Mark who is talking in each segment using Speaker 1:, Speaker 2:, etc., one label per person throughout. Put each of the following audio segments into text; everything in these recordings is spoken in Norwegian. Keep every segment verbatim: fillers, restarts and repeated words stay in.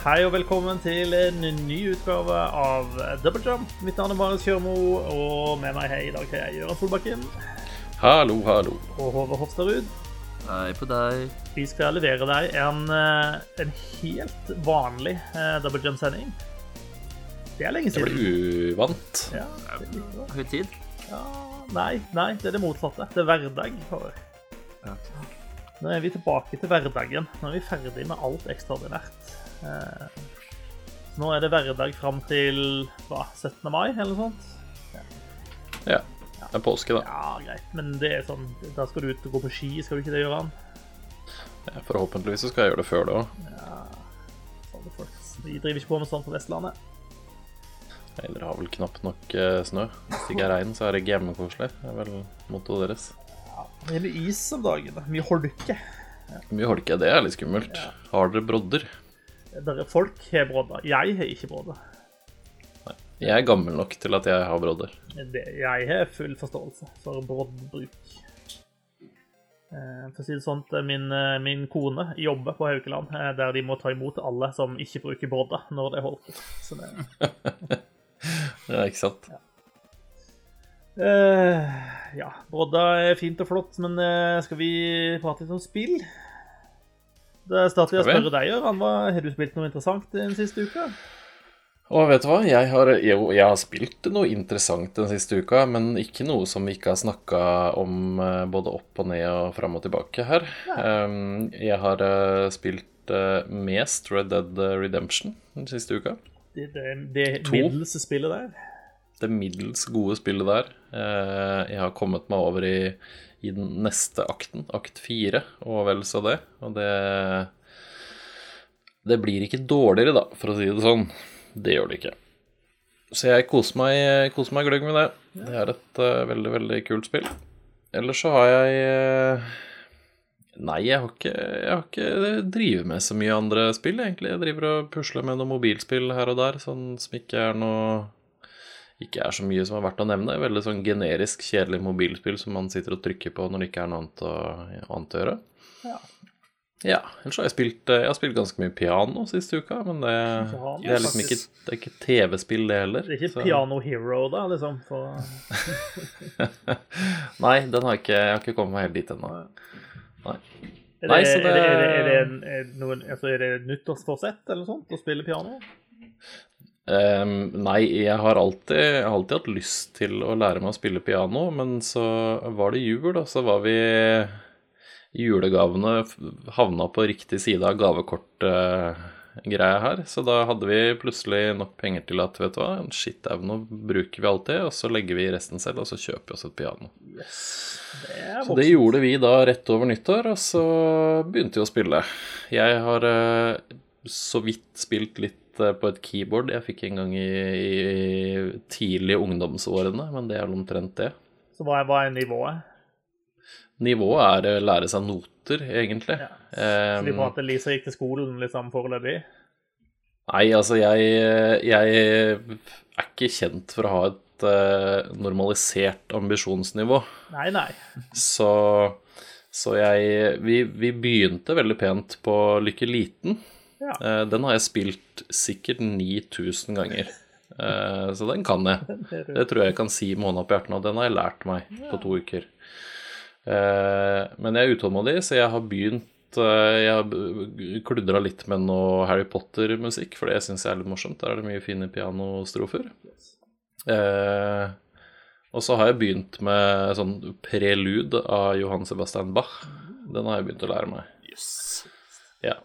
Speaker 1: Hei og velkommen til en ny utgave av Double Jump. Mitt navn er Marius Kjørmo, og med meg her i dag har jeg Jørgen Solbakken.
Speaker 2: Hallo, hallo.
Speaker 1: Og Håvard Hofstadrud.
Speaker 3: Hei på deg.
Speaker 1: Vi skal levere deg en, en helt vanlig Double Jump-sending. Det er lenge
Speaker 2: Det
Speaker 1: siden.
Speaker 2: blir uvant.
Speaker 1: Ja, det blir bra.
Speaker 3: Høytid.
Speaker 1: Ja, nei, nei, det er det motsatte. Det er hverdag. Håvard.
Speaker 3: Ja.
Speaker 1: Nå er vi tilbake til hverdagen. Nå er vi ferdig med alt ekstraordinært. Eh, nå er det hverdag frem til hva, syttende mai eller noe sånt.
Speaker 2: Ja, det er påske da.
Speaker 1: Ja, greit, men det er sånn, da skal du ut og gå på ski, skal du ikke det gjøre han?
Speaker 2: Ja, forhåpentligvis så skal jeg gjøre det før det også.
Speaker 1: Ja, sånn det folk. Vi driver ikke på med sånt på Vestlandet.
Speaker 2: Eller har vel knapt nok eh, snø. Hvis det ikke er regn, så er det ikke hjemmekoselig. Det er vel mottoet deres.
Speaker 1: Ja, det er mye is om dagen, da. Mye holke.
Speaker 2: Mye holke, det er litt skummelt. Har dere brodder?
Speaker 1: Der er folk har brodder. Jeg har ikke brodder.
Speaker 2: Nei, jeg er gammel nok til at jeg har brodder.
Speaker 1: Det, jeg har full forståelse for broddbruk. Eh, For å si det sånn, min, min kone jobber på Haukeland, eh, der de må ta imot alle som ikke bruker brodder når det er holke. Så det
Speaker 2: Ja, ikke sant?
Speaker 1: Ja. Eh, ja, brodder er fint og flott, men eh, skal vi prate litt om spill? Da starter vi å
Speaker 2: Skal vi?
Speaker 1: spørre deg, Jørgen. Hva, har du spilt noe interessant den siste uka?
Speaker 2: Og vet du hva? Jeg har, jo, jeg har spilt noe interessant den siste uka, men ikke noe som vi ikke har snakket om eh, både opp og ned og frem og tilbake her. Um, jeg har eh, spilt eh, mest Red Dead Redemption den siste uka.
Speaker 1: Det, det, det
Speaker 2: To.
Speaker 1: middels spillet der.
Speaker 2: Det middels gode spillet der. Eh, jeg har kommet meg over i, i den neste akten, akt fire, og vel så det. Og det, det blir ikke dårligere da, for å si det sånn. Det gjør det ikke. Så jeg koser meg, koser meg gløgg med det. Det er et uh, veldig, veldig kult spill. Ellers så har jeg... Uh, nei, jeg har ikke, jeg har ikke drivet med så mye andre spill, egentlig. Jeg driver og pusler med noen mobilspill her og der, sånn som ikke er noe... Ikke er så mye som er verdt å nevne. Veldig sånn generisk, kjedelig mobilspill som man sitter og trykker på når det ikke er noe annet å, annet å gjøre.
Speaker 1: Ja.
Speaker 2: Ja, ellers har jeg spilt, jeg har spilt ganske mye piano siste uka, men det, det er liksom ikke, det er ikke tv-spill det heller.
Speaker 1: Det er ikke
Speaker 2: så-
Speaker 1: Piano Hero da, liksom. For...
Speaker 2: Nei, den har jeg ikke, jeg har ikke kommet meg helt dit ennå. Nei.
Speaker 1: Er det,
Speaker 2: Nei, så det-
Speaker 1: er det, er det, er det, en- er det noen, altså er det et nyttårsforsett eller noe sånt, å spille piano?
Speaker 2: Ehm, nei, jeg har alltid, jeg har alltid hatt lyst til å lære meg å spille piano, men så var det jul, og så var vi... Julegavene havna på riktig side av gavekort-greia her, så da hadde vi plutselig nok penger til at, vet du hva, shit, nå bruker vi alt det, og så legger vi resten selv, og så kjøper vi oss et piano.
Speaker 1: Yes. Det er
Speaker 2: Så det gjorde vi da rett over nyttår, og så begynte vi å spille. Jeg har eh, så vidt spilt litt eh, på et keyboard jeg fikk en gang i, i tidlige ungdomsårene, men det er omtrent det.
Speaker 1: Så hva er, hva er nivået?
Speaker 2: Nivået er å lære seg noter, egentlig.
Speaker 1: Ja. Så de
Speaker 2: Um,
Speaker 1: prater Lisa gikk til skolen liksom foreløpig?
Speaker 2: nei, altså jeg, jeg er ikke kjent for å ha et eh, normalisert ambisjonsnivå.
Speaker 1: Nei, nei.
Speaker 2: Så, så jeg, vi, vi begynte veldig pent på Lykke Liten.
Speaker 1: Ja.
Speaker 2: Eh, den har jeg spilt sikkert ni tusen ganger. Eh, så den kan jeg.
Speaker 1: Det er
Speaker 2: Det tror jeg jeg kan si med hånda på hjertet nå. Den har jeg lært meg på to uker. Eh, men jeg er utålmodig, så jeg har begynt eh, Jeg har kludret litt med noe Harry Potter-musikk, for det synes jeg er litt morsomt. Der er det mye fine pianostrofer. Eh, og så har jeg begynt med sånn prelude av Johann Sebastian Bach. Den har jeg begynt å lære meg.
Speaker 3: Yes.
Speaker 2: Ja.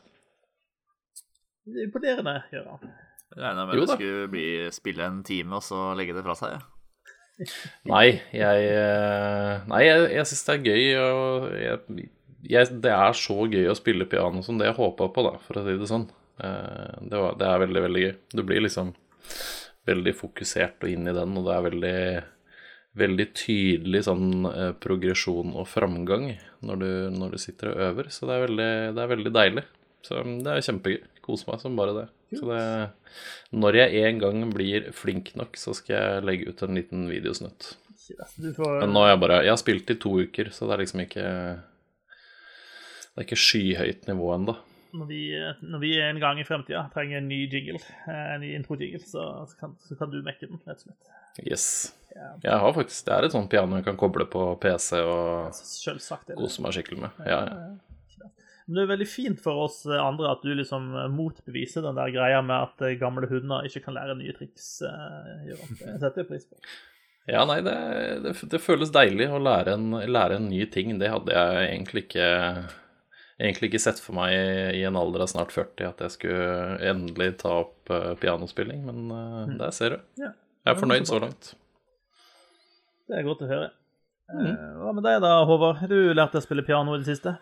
Speaker 1: Det er imponerende, Jørgen.
Speaker 3: Jeg regner med
Speaker 2: Jo
Speaker 3: at
Speaker 2: da.
Speaker 3: du skulle bli, spille en time og så legge det fra seg, ja.
Speaker 2: Nei, jeg, eh, nei, jeg, jeg synes det er gøy, og jeg, jeg, det er så gøy å spille piano som det jeg håpet på da, for å si det sånn. Eh, Det, var, det er veldig, veldig gøy. Du blir liksom veldig fokusert og inn i den, og det er veldig, veldig tydelig sånn eh, progresjon og framgang når du, når du sitter og øver, så det er veldig, det er veldig deilig. Så det er kjempegøy. Kos meg som bare det. Så det, når jeg en gang blir flink nok, så skal jeg legge ut en liten videosnutt.
Speaker 1: Du får...
Speaker 2: Men nå har jeg bare, jeg har spilt i to uker, så det er liksom ikke, det er ikke skyhøyt nivå enda.
Speaker 1: når vi, når vi en gang i fremtiden trenger en ny jingle, en ny intro-jingle, så, så, kan, så kan du mekke den, rett og slett.
Speaker 2: Yes.
Speaker 1: Ja.
Speaker 2: Jeg har faktisk, det er et sånt piano jeg kan koble på P C og
Speaker 1: Selvsagt,
Speaker 2: kose meg skikkelig med. Ja, ja.
Speaker 1: Men det er veldig fint for oss andre at du liksom motbeviser den der greia med at gamle hunder ikke kan lære nye triks. Gjør det setter jeg pris på.
Speaker 2: Ja, nei, det, det, det føles deilig å lære en, lære en ny ting. Det hadde jeg egentlig ikke, egentlig ikke sett for meg i en alder av snart førti, at jeg skulle endelig ta opp pianospilling, men mm. der ser du. Ja. Jeg er fornøyd så langt.
Speaker 1: Det er godt å høre. Mm. Hva med deg da, Håvard? Har du lært deg å spille piano i det siste?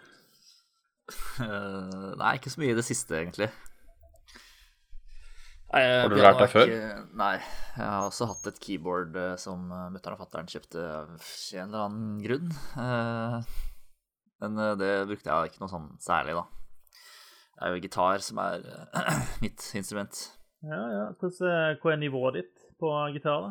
Speaker 3: Uh, nei, ikke så mye i det siste, egentlig. Nei,
Speaker 2: har du lært deg før?
Speaker 3: Ikke, nei, jeg har også hatt et keyboard uh, som mutteren og fatteren kjøpte av en eller annen grunn. Uh, men uh, det brukte jeg ikke noe sånn særlig, da. Det er jo gitar som er uh, mitt instrument.
Speaker 1: Ja, ja. Hvordan, hva er nivået ditt på gitar, da?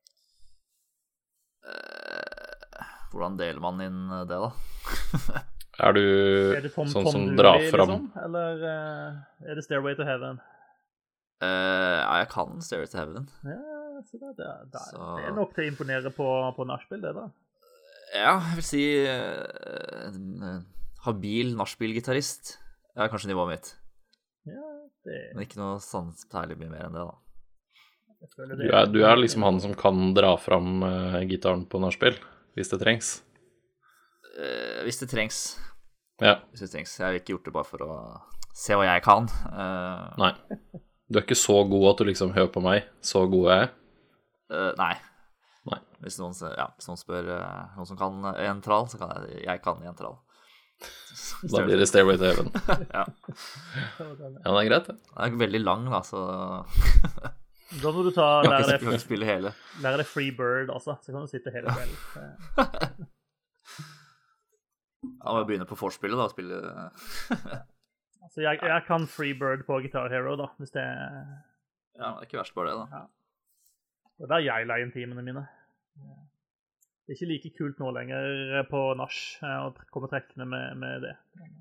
Speaker 3: Uh, hvordan deler man inn det, da?
Speaker 2: Er du
Speaker 1: er det Tom,
Speaker 2: sånn
Speaker 1: Tom
Speaker 2: som
Speaker 1: Dooley,
Speaker 2: drar fram
Speaker 1: liksom? Eller uh, er det Stairway to Heaven?
Speaker 3: Uh, ja, jeg kan Stairway to Heaven.
Speaker 1: Ja, så det, det, det,
Speaker 3: så...
Speaker 1: det er nok til å imponere på, på nachspiel, det da.
Speaker 3: Ja, jeg vil si uh, en uh, habil nachspiel-gitarrist er kanskje nivået mitt.
Speaker 1: Ja, det...
Speaker 3: Men ikke noe sånn særlig mye mer enn det, da.
Speaker 2: Det du, er, du er liksom han som kan dra fram uh, gitaren på nachspiel, hvis det trengs.
Speaker 3: Uh, hvis det trengs.
Speaker 2: Ja.
Speaker 3: Hvis det trengs. Jeg har ikke gjort det bare for å se hva jeg kan. Uh,
Speaker 2: nei. Du er ikke så god at du liksom hører på meg. Så god er jeg.
Speaker 3: Uh, nei.
Speaker 2: Nei.
Speaker 3: Hvis noen, ja, hvis noen spør uh, noen som kan en trall, så kan jeg, jeg kan en trall.
Speaker 2: Da blir det Stairway to Heaven.
Speaker 3: Ja.
Speaker 2: Ja, det er greit, det.
Speaker 3: Den er veldig lang, da, så
Speaker 1: da må du ta lære deg,
Speaker 3: jeg spille hele.
Speaker 1: lære deg Free Bird, altså. Så kan du sitte hele kvelden.
Speaker 3: Ja, må jeg begynne på forspillet da, og spille...
Speaker 1: altså, jeg, jeg kan Freebird på Guitar Hero, da, hvis det er...
Speaker 3: Ja, det er ikke verst bare det, da.
Speaker 1: Ja. Det er der jeg leier inn timene mine. Det er ikke like kult nå lenger på nach, å komme trekkende med, med det.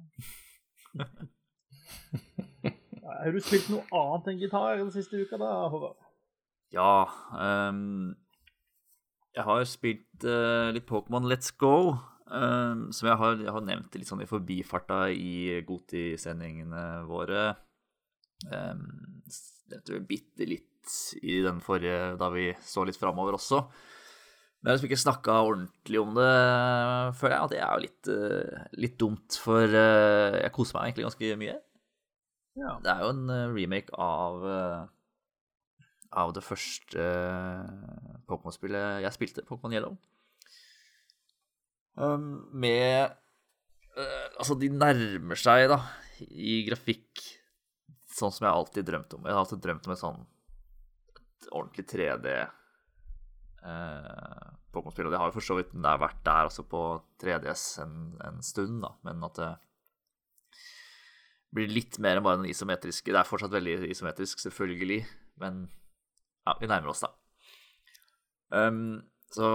Speaker 1: Har du spilt noe annet enn gitar den siste uka da, Håvard?
Speaker 3: Ja, um, jeg har spilt uh, litt Pokémon Let's Go, Um, som jeg har, jeg har nevnt litt sånn i forbifarta i Goti-sendingene våre. Um, jeg tror jeg bitte litt i den forrige, da vi så litt fremover også. Men jeg har ikke snakket ordentlig om det, føler jeg, at det er jo litt, uh, litt dumt, for uh, jeg koser meg egentlig ganske mye. Ja. Det er jo en uh, remake av, uh, av det første uh, Pokémon-spillet jeg spilte, Pokémon Yellow. Um, med uh, altså de nærmer seg da i grafikk sånn som jeg alltid drømt om. Jeg har alltid drømt om et sånn et ordentlig tre D uh, Pokémon-spill, og det har jo for så vidt der vært der også på tre D S en, en stund da, men at det blir litt mer enn bare den isometriske. Det er fortsatt veldig isometrisk, selvfølgelig, men ja, vi nærmer oss da. Um, så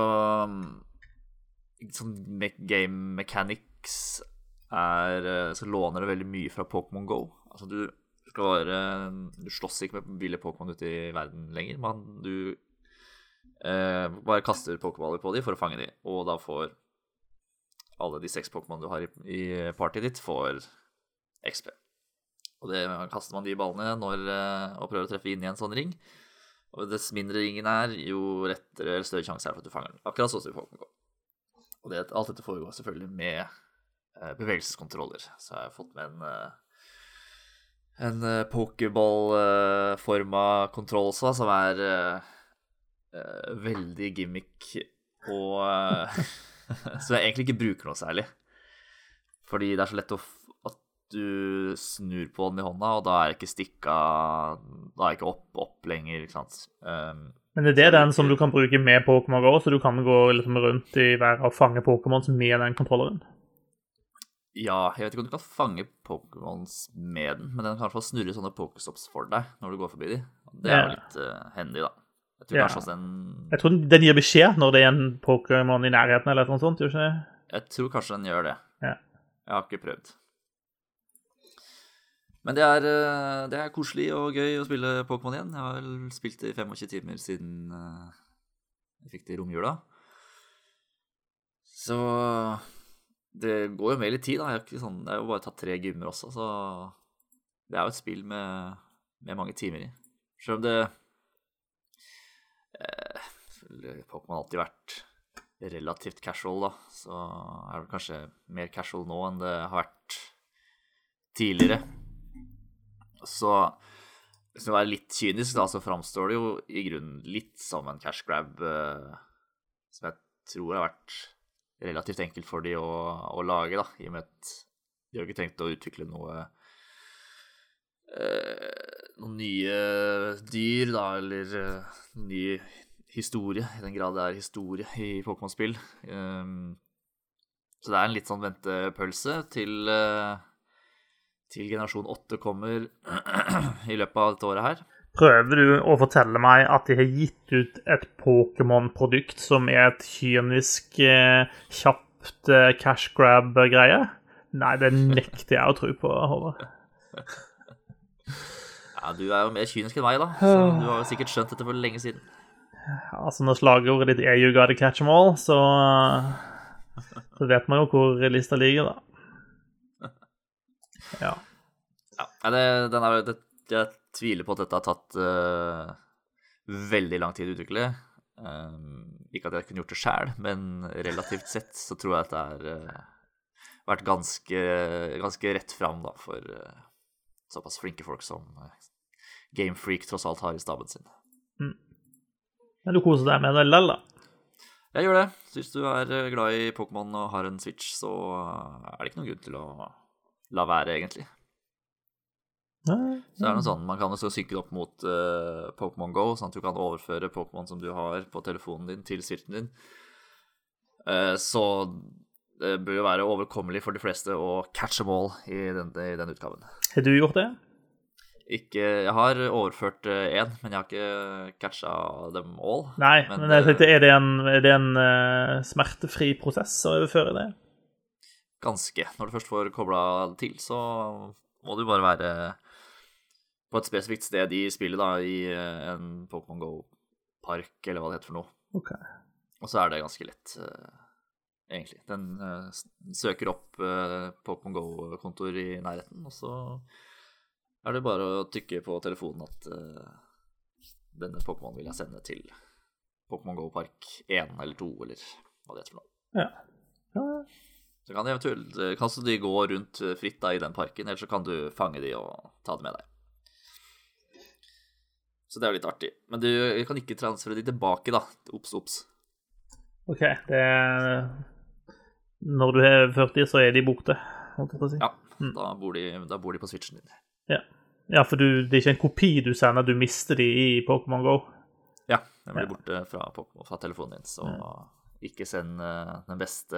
Speaker 3: sånn game mechanics er, så låner det veldig mye fra Pokémon Go. Altså du skal være, du slåss ikke med ville Pokémon ute i verden lenger, men du eh, bare kaster Pokéballer på dem for å fange dem, og da får alle de seks Pokémon du har i, i partyet ditt får X P. Og det kaster man de ballene når, og prøver å treffe inn i en sånn ring. Og dess mindre ringen er, jo lettere eller større sjanse er for at du fanger den. Akkurat sånn som i Pokémon Go. Og det, alt dette foregår selvfølgelig med eh, bevegelseskontroller. Så jeg har fått med en, eh, en eh, pokeball-forma eh, kontroll også, som er eh, eh, veldig gimmick, og eh, så jeg egentlig ikke bruker noe særlig. Fordi det er så lett å f at du snur på den i hånda, og da er ikke stikka, da er ikke opp, opp lenger, ikke sant? Um,
Speaker 1: Men er det den som du kan bruke med Pokémon Go, så du kan gå liksom rundt i hver og fange Pokémon med den kontrolleren?
Speaker 3: Ja, jeg vet ikke om du kan fange Pokémons med den, men den kan i hvert fall snurre sånne Pokéstops for deg når du går forbi dem. Det er jo litt uh, handy, da. Jeg tror
Speaker 1: ja.
Speaker 3: kanskje også den...
Speaker 1: Jeg tror den gir beskjed når det er en Pokémon i nærheten eller noe sånt, gjør ikke det?
Speaker 3: Jeg tror kanskje den gjør det.
Speaker 1: Ja.
Speaker 3: Jeg har ikke prøvd. Men det er, eh, det er koselig og gøy å spille Pokémon igjen. Jeg har vel spilt det i tjuefem timer siden eh, jeg fikk det i romjula. Så det går jo med litt tid, da. Jeg har ikke sånn, jeg har jo bare tatt tre gymmer også, så det er jo et spill med, med mange timer i. Selv om det eh, Pokémon har alltid vært relativt casual, da. Så er det kanskje mer casual nå enn det har vært tidligere. Så hvis det er litt kynisk, da, så framstår det jo i grunnen litt som en cash grab, eh, som jeg tror har vært relativt enkelt for de å, å lage, da, i og med at de har ikke tenkt å utvikle noe eh, noen nye dyr, da, eller uh, ny historie, i den grad det er historie i Pokémon-spill. Um, så det er en litt sånn ventepølse til, uh, til generasjon åtte kommer i løpet av dette året her.
Speaker 1: Prøver du å fortelle meg at de har gitt ut et Pokémon-produkt som er et kynisk, eh, kjapt eh, cash grab-greie? Nei, det nekter jeg å tro på, Håvard.
Speaker 3: Ja, du er jo mer kynisk enn meg, da. Så du har jo sikkert skjønt dette for lenge siden.
Speaker 1: Altså, når slagordet ditt er "You gotta catch 'em all", så, så vet man jo hvor lista ligger, da. Ja.
Speaker 3: Ja, det, den er, det, jeg tviler på at dette har tatt uh, veldig lang tid å utvikle. Um, ikke at jeg kunne gjort det selv, men relativt sett så tror jeg at det har uh, vært ganske, ganske rett fram, da, for uh, såpass flinke folk som uh, Game Freak tross alt har i staben sin.
Speaker 1: Mm. Men du koser deg med det lell, da?
Speaker 3: Jeg gjør det. Så hvis du er glad i Pokémon og har en Switch, så er det ikke noen grunn til å la være, egentlig.
Speaker 1: Nei.
Speaker 3: Så er det noe sånn, man kan også synke det opp mot uh, Pokémon Go, sånn at du kan overføre Pokémon som du har på telefonen din til Switchen din. Uh, så det bør jo være overkommelig for de fleste å catch them all i den, i den utgaven.
Speaker 1: Har du gjort det?
Speaker 3: Ikke, jeg har overført én, men jeg har ikke catcha dem all.
Speaker 1: Nei, men, men jeg tenkte, er det en, er det en uh, smertefri prosess å overføre det?
Speaker 3: Ganske. Når du først får kobla det til, så må du bare være på et spesifikt sted i spillet, da, i en Pokémon Go-park, eller hva det heter for noe.
Speaker 1: Ok.
Speaker 3: Og så er det ganske lett, uh, egentlig. Den uh, søker opp uh, Pokémon Go-kontor i nærheten, og så er det bare å trykke på telefonen at uh, denne Pokémon vil jeg sende til Pokémon Go Park én eller to, eller hva det heter for noe.
Speaker 1: Ja. Ja.
Speaker 3: Så kan de eventuelt, kanskje de gå rundt fritt da i den parken, eller så kan du fange de og ta det med deg. Så det er litt artig. Men du kan ikke transfere de tilbake, da. Ops, ops.
Speaker 1: Ok, det er... Når du har ført de, så er de borte, holdt jeg på å si.
Speaker 3: Ja, mm. da, bor de, da bor de på Switchen din.
Speaker 1: Ja, ja, for du, det er ikke en kopi du sender, du mister de i Pokémon Go.
Speaker 3: Ja, den blir
Speaker 1: Ja.
Speaker 3: borte fra, fra telefonen din, så
Speaker 1: Ja.
Speaker 3: ikke send uh, den beste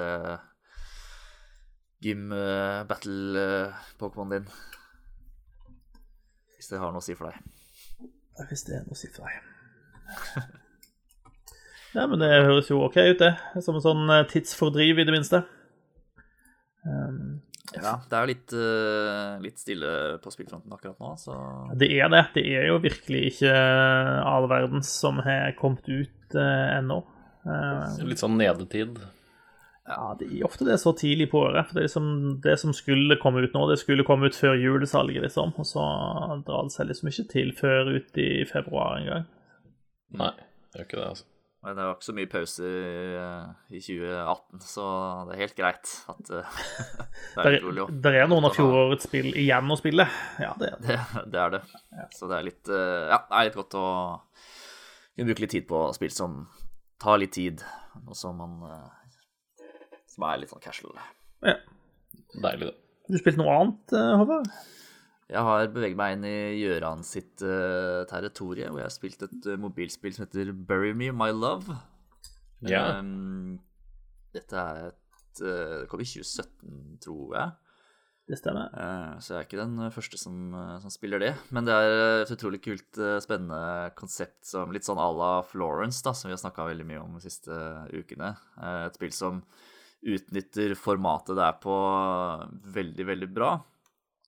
Speaker 3: gym uh, battle uh, Pokémon din, hvis det har noe å si for deg.
Speaker 1: Hvis det er noe å si for deg. Ja, men det høres jo ok ut, det. Som en sånn eh, tidsfordriv, i det minste. Um,
Speaker 3: Ja, det er jo litt, uh, litt stille på spillfronten akkurat nå, så...
Speaker 1: det er det. Det er jo virkelig ikke all verdens som har kommet ut uh, ennå. Uh,
Speaker 2: Litt sånn nedetid.
Speaker 1: ja, det er ofte det så tidlig på året. For det, som, det som skulle komme ut nå, det skulle komme ut før julesalget, liksom. Og så drar det seg liksom ikke til før ut i februar en gang.
Speaker 2: Nei, det gjør ikke det, altså.
Speaker 3: Men det var ikke så mye pause i tjue atten, så det er helt greit at uh, det er
Speaker 1: Der,
Speaker 3: litt rolig.
Speaker 1: der er noen av fjorårets spill igjen å spille. Ja, det er det.
Speaker 3: Det, det er det. Så det er litt, uh, ja, det er litt godt å kunne bruke litt tid på spill som tar litt tid, og som man uh, som er litt sånn casual.
Speaker 1: Ja.
Speaker 2: Deilig, det.
Speaker 1: Du spilte noe annet, Håvard?
Speaker 3: Jeg har beveget meg inn i Gjøran sitt uh, territorie, hvor jeg har spilt et uh, mobilspill som heter Bury Me, My Love.
Speaker 2: Ja.
Speaker 3: Um, dette er et, uh, det kom i tjue sytten, tror jeg.
Speaker 1: Det stemmer.
Speaker 3: Uh, så jeg er ikke den første som, uh, som spiller det. Men det er et utrolig kult, uh, spennende konsept, som litt sånn à la Florence, da, som vi har snakket veldig mye om de siste ukene. Uh, et spill som utnytter formatet det er på veldig, veldig bra.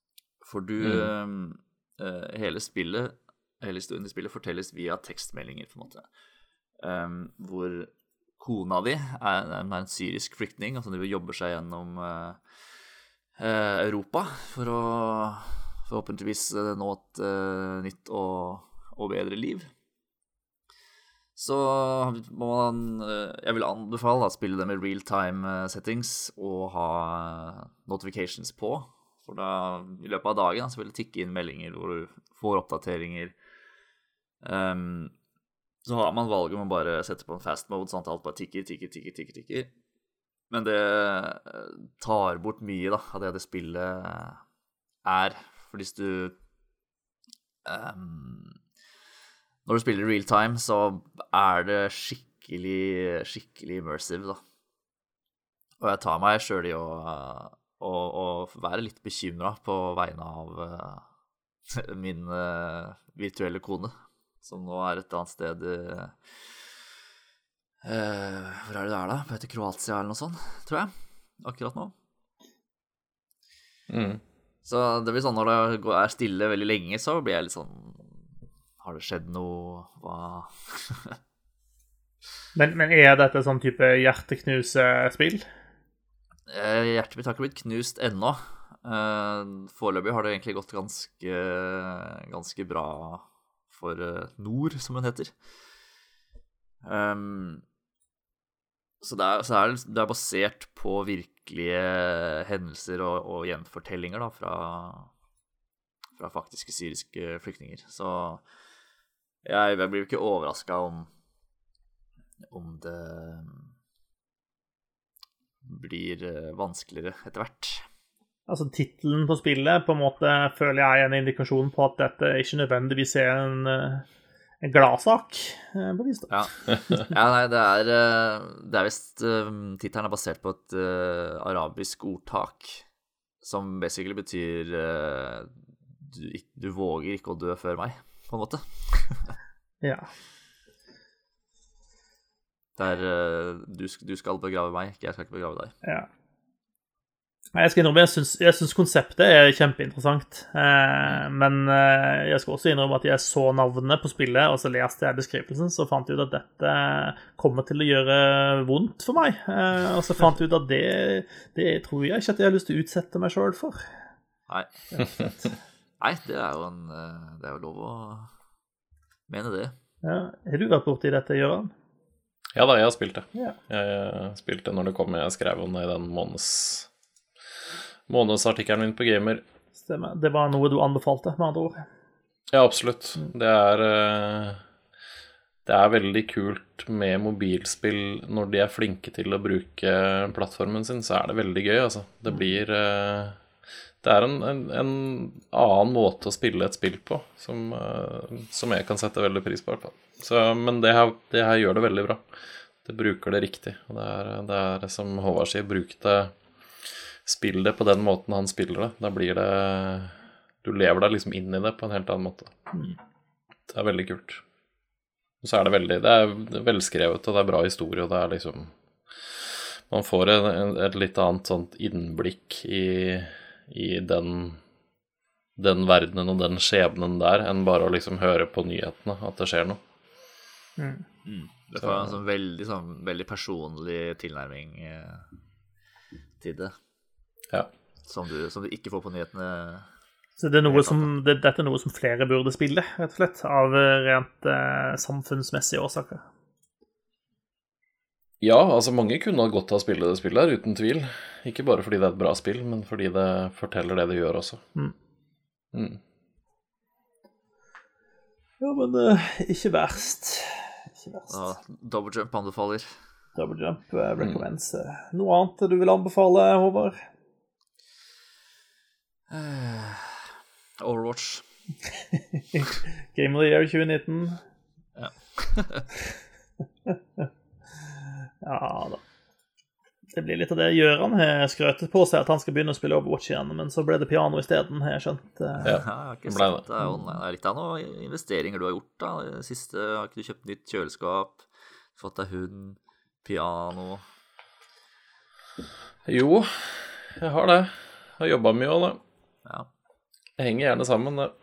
Speaker 3: For du mm. uh, Hele spillet, hele historien i spillet fortelles via tekstmeldinger, på en måte. Um, hvor kona di er, er en syrisk flyktning, altså de jobber seg gjennom uh, uh, Europa for å forhåpentligvis uh, nå et uh, nytt og, og bedre liv. Så må man, jeg vil anbefale da, å spille det med real-time settings og ha notifications på. For da, i løpet av dagen, så vil det tikke inn meldinger hvor du får oppdateringer. Um, så har man valget med å bare sette på en fast mode, sånn at alt bare tikker, tikker, tikker, tikker, tikker. Men det tar bort mye da, av det det spillet er. For hvis du... Um, Når du spiller real time, så er det skikkelig, skikkelig immersive, da. Og jeg tar meg selv i å, å, å være litt bekymret på vegne av uh, min uh, virtuelle kone, som nå er et annet sted uh, uh, hvor er det der da? På etter Kroatia eller noe sånt, tror jeg, akkurat nå.
Speaker 2: Mm.
Speaker 3: Så det blir sånn når det er stille veldig lenge, så blir jeg litt sånn... Har det skjedd noe? Hva?
Speaker 1: men, men er dette sånn type hjerteknusespill?
Speaker 3: Hjertet mitt har ikke blitt knust ennå. Foreløpig har det egentlig gått ganske, ganske bra for Nord, som den heter. Um, så det er, så er det, det er basert på virkelige hendelser og, og gjenfortellinger da, fra, fra faktiske syriske flyktninger. Så jeg, jeg blir jo ikke overrasket om, om det blir vanskeligere etter hvert.
Speaker 1: Altså titlen på spillet på en måte føler jeg er en indikasjon på at dette ikke nødvendigvis er en, en gladsak på vis da.
Speaker 3: Ja. Ja, nei, det er, det er vist, titelen er basert på et uh, arabisk ordtak, som basically betyr uh, du, du våger ikke å dø før meg, på en måte.
Speaker 1: Ja.
Speaker 3: Der uh, du, du skal begrave meg, ikke jeg skal ikke begrave deg.
Speaker 1: Ja. Jeg skal innrømme, jeg synes, jeg synes konseptet er kjempeinteressant, eh, men eh, jeg skal også innrømme at jeg så navnet på spillet, og så leste jeg beskrivelsen, så fant jeg ut at dette kommer til å gjøre vondt for meg, eh, og så fant jeg ut at det, det tror jeg ikke at jeg har lyst til å utsette meg selv for.
Speaker 3: Nei. Nei, det er jo en, det er jo lov å mene det.
Speaker 1: Ja. Har du vært borte i dette, Jørgen?
Speaker 2: Ja da, jeg har spilt det.
Speaker 1: Ja.
Speaker 2: Jeg spilte det når det kom, jeg skrev om det i den måneds... månedsartikkelen min på Gamer.
Speaker 1: Stemmer. Det var noe du anbefalte, med andre ord.
Speaker 2: Ja, absolutt. Det er det er veldig kult med mobilspill når de er flinke til å bruke plattformen sin, så er det veldig gøy, altså. Det blir det er en, en, en annen måte å spille et spill på som, som jeg kan sette veldig pris på. Så, men det her, det her gjør det veldig bra. Det bruker det riktig. Og det er, det er som Håvard sier, bruk det Spill det på den måten han spiller det. Da blir det... Du lever deg liksom inn i det på en helt annen måte. Det er veldig kult. Og så er det veldig... Det er velskrevet, og det er bra historie, og det er liksom... Man får et, et litt annet sånt innblikk i, i den, den verdenen og den skjebnen der, enn bare å liksom høre på nyhetene at det skjer noe.
Speaker 1: Mm.
Speaker 3: Mm. Det var en sånn veldig, sånn, veldig personlig tilnærming eh, til det.
Speaker 2: Ja.
Speaker 3: Som du, som du ikke får på nyhetene.
Speaker 1: Så det er noe som, det, dette er noe som flere burde spille, rett og slett, av rent eh, samfunnsmessige årsaker.
Speaker 2: Ja, altså mange kunne ha godt av å spille det spillet her, uten tvil. Ikke bare fordi det er et bra spill, men fordi det forteller det det gjør også. Mm. Mm.
Speaker 1: Ja, men uh, ikke verst. Ikke verst.
Speaker 3: Ja, Double Jump anbefaler.
Speaker 1: Double Jump uh, recommends. Mm. Noe annet du vil anbefale, Håvard?
Speaker 3: Uh, Overwatch.
Speaker 1: Game of the Year tjue nitten.
Speaker 3: Ja.
Speaker 1: Ja da. Det blir litt av det Gjøran har skrøtet på seg, at han skal begynne å spille Overwatch igjen, men så ble det piano i stedet, har jeg skjønt.
Speaker 3: Ja, jeg har ikke sett det. Det er jo litt av noen investeringer du har gjort da. Det siste, har ikke du kjøpt nytt kjøleskap, fått deg hund, piano?
Speaker 2: Jo, jeg har det. Jeg har jobbet mye også da.
Speaker 3: Ja.
Speaker 2: Det henger gjerne sammen, det.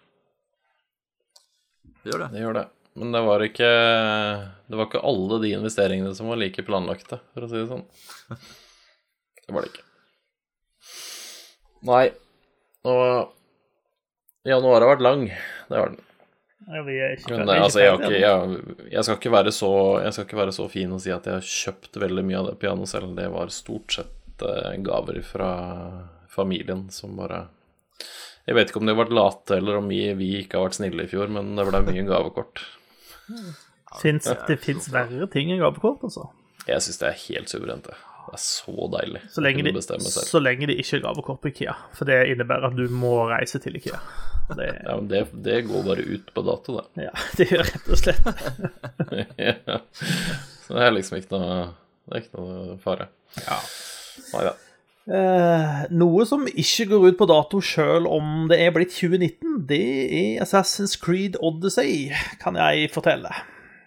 Speaker 3: Det gjør det.
Speaker 2: Det gjør det. Men det var ikke Det var ikke alle de investeringene som var like planlagte, for å si det sånn. Det var det ikke. Nei. Og januar har vært lang. Det har den.
Speaker 1: Ja, vi er ikke,
Speaker 2: Men
Speaker 1: vi er ikke
Speaker 2: altså, jeg, har
Speaker 1: ferdig,
Speaker 2: ikke, jeg, jeg, skal ikke være så, jeg skal ikke være så fin og si at jeg har kjøpt veldig mye av det pianoet selv. Det var stort sett uh, gaver fra familien som bare Jeg vet ikke om de har vært late, eller om vi, vi ikke har vært snille i fjor, men det ble mye gavekort.
Speaker 1: Finns, det finnes verre ting enn gavekort, altså.
Speaker 2: Jeg synes det er helt suverent, det. Det er så deilig.
Speaker 1: Så lenge, de, så lenge de ikke er gavekort på IKEA, for det innebærer at du må reise til IKEA. Det,
Speaker 2: ja, men det, det går bare ut på dato, da.
Speaker 1: Ja, det gjør rett og slett.
Speaker 2: Ja. Så det er liksom ikke noe, det er ikke noe fare.
Speaker 1: Ja.
Speaker 2: Neida.
Speaker 1: Eh, noe som ikke går ut på dato selv om det er blitt tjue nitten, det er Assassin's Creed Odyssey, kan jeg fortelle.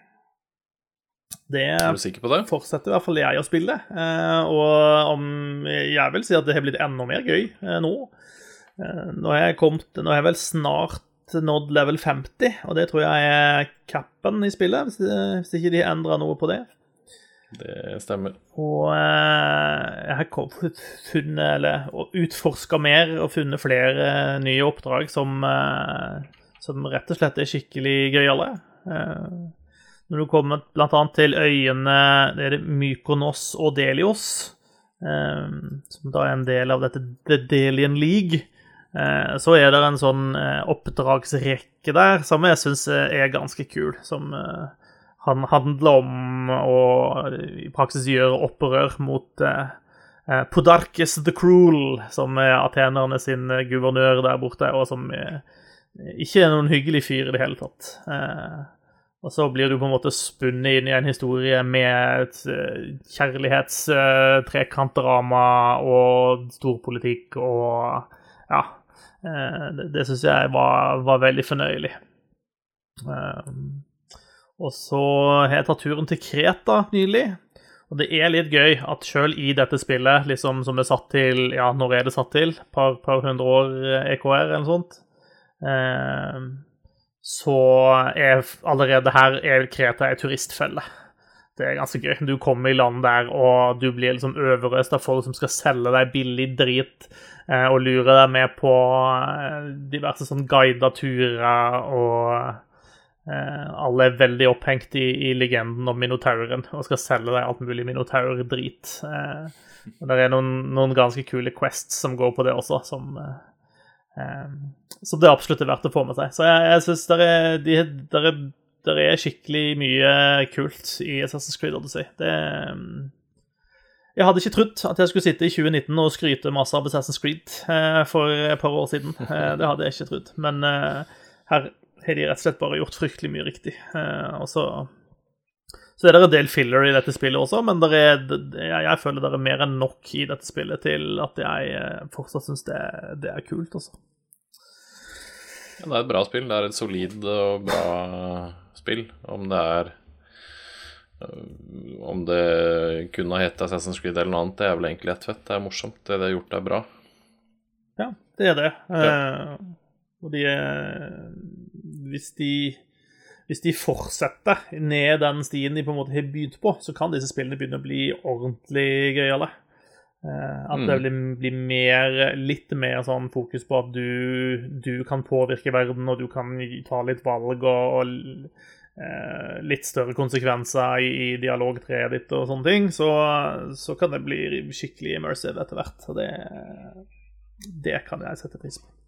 Speaker 1: Det
Speaker 2: Er du sikker på det?
Speaker 1: Fortsetter i hvert fall jeg å spille, eh, og om jeg vil si at det har blitt enda mer gøy eh, nå. Eh, nå har jeg kommet, nå har jeg vel snart nådd level femti, og det tror jeg er cappen i spillet, hvis, hvis ikke de endrer noe på det.
Speaker 2: Det stemmer.
Speaker 1: Og eh, jeg har kommet, funnet, eller utforsket mer og funnet flere nye oppdrag som, eh, som rett og slett er skikkelig gøyale. Eh, Når du kommer blant annet til øyene, det er det Mykonos og Delios, eh, som da er en del av dette The Delian League, eh, så er det en sånn eh, oppdragsrekke der, som jeg synes er ganske kul, som eh, han handler om å i praksis gjøre opprør mot eh, Podarkes the Cruel, som er atenerne sin guvernør der borte, og som eh, ikke er noen hyggelig fyr i det hele tatt. Eh, Og så blir du på en måte spunnet inn i en historie med et kjærlighetstrekantdrama og storpolitikk, og ja, det, det synes jeg var, var veldig fornøyelig. Og så har jeg tatt turen til Kreta nylig, og det er litt gøy at selv i dette spillet, liksom som er satt til, ja, når er det satt til? Par, par hundre år E K R eller noe sånt. Eh, så er allerede her er Kreta en turistfelle. Det er ganske gøy. Du kommer i land der, og du blir liksom overøst av folk som skal selge deg billig drit, eh, og lure deg med på eh, diverse sånn guidede turer, og eh, alle er veldig opphengt i, i legenden om Minotauren, og skal selge deg alt mulig Minotaur-drit. Eh, og det er noen, noen ganske kule quests som går på det også, som... Eh, Um, så det er absolutt verdt å få med seg. Så jeg, jeg synes der er, de, der, er, der er skikkelig mye kult i Assassin's Creed Odyssey. Det, um, jeg hadde ikke trodd at jeg skulle sitte i tjue nitten og skryte masse av Assassin's Creed uh, for et par år siden. Uh, det hadde jeg ikke trodd. Men uh, her har de rett og slett bare gjort fryktelig mye riktig. Uh, og så, så er det en del filler i dette spillet også, men der er, jeg, jeg føler det er mer enn nok i dette spillet til at jeg uh, fortsatt synes det, det er kult også.
Speaker 2: Ja, det er et bra spill. Det er et solid og bra spill. Om det er Om det kunne ha hett Assassin's Creed eller noe annet, det er vel egentlig ett fett. Det er morsomt. Det de har gjort er bra.
Speaker 1: Ja, det er det.
Speaker 2: Ja.
Speaker 1: Uh, og de hvis de Hvis de fortsetter ned den stien de på en måte har begynt på, så kan disse spillene begynne å bli ordentlig gøyale. At det blir, blir mer, litt mer sånn fokus på at du, du kan påvirke verden, og du kan ta litt valg, og, og eh, litt større konsekvenser i, i dialogtreet ditt og sånne ting, så, så kan det bli skikkelig immersive etter hvert, og det, det kan jeg sette pris på.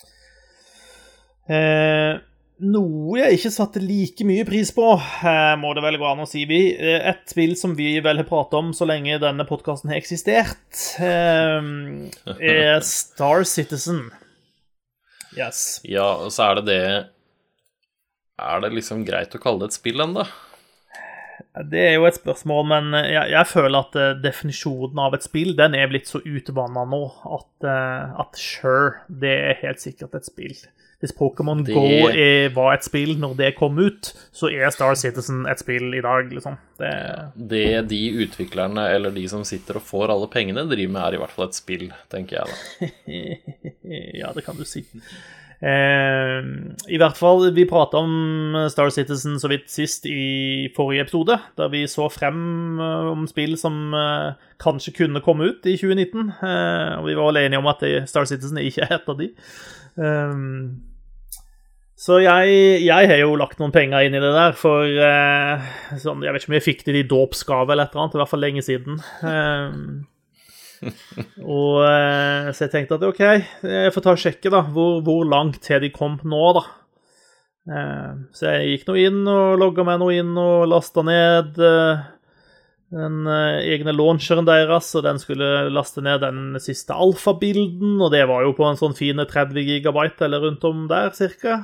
Speaker 1: Eh, Noe jeg ikke satte like mye pris på, eh, må det vel gå an å si vi. Et spill som vi vel har pratet om så lenge denne podcasten har eksistert, eh, er Star Citizen. Yes.
Speaker 2: Ja, og så er det det Er det liksom greit å kalle det et spill enda?
Speaker 1: Det er jo et spørsmål, men jeg, jeg føler at uh, definisjonen av et spill, den er blitt så utvannet nå, at, uh, at sure, det er helt sikkert et spill. Hvis Pokémon det... Go er, var et spill når det kom ut, så er Star Citizen et spill i dag, liksom. Det...
Speaker 2: det de utviklerne, eller de som sitter og får alle pengene, driver med er i hvert fall et spill, tenker jeg da.
Speaker 1: Ja, det kan du si. Eh, I hvert fall, vi pratet om Star Citizen så vidt sist i forrige episode, da vi så frem eh, om spill som eh, kanskje kunne komme ut i tjue nitten, eh, og vi var vel enige om at det, Star Citizen ikke er et av de. Eh, så jeg, jeg har jo lagt noen penger inn i det der, for eh, sånn, jeg vet ikke om jeg fikk det i dåpsgave eller et eller annet, i hvert fall lenge siden. Eh, og eh, så jeg tenkte at ok, jeg får ta og sjekke da hvor, hvor langt til de kom nå da. eh, så jeg gikk nå inn og logget meg nå inn og lastet ned eh, den eh, egne launcheren deres, og den skulle laste ned den siste alfabilden, og det var jo på en sånn fine tretti gigabyte eller rundt om der cirka.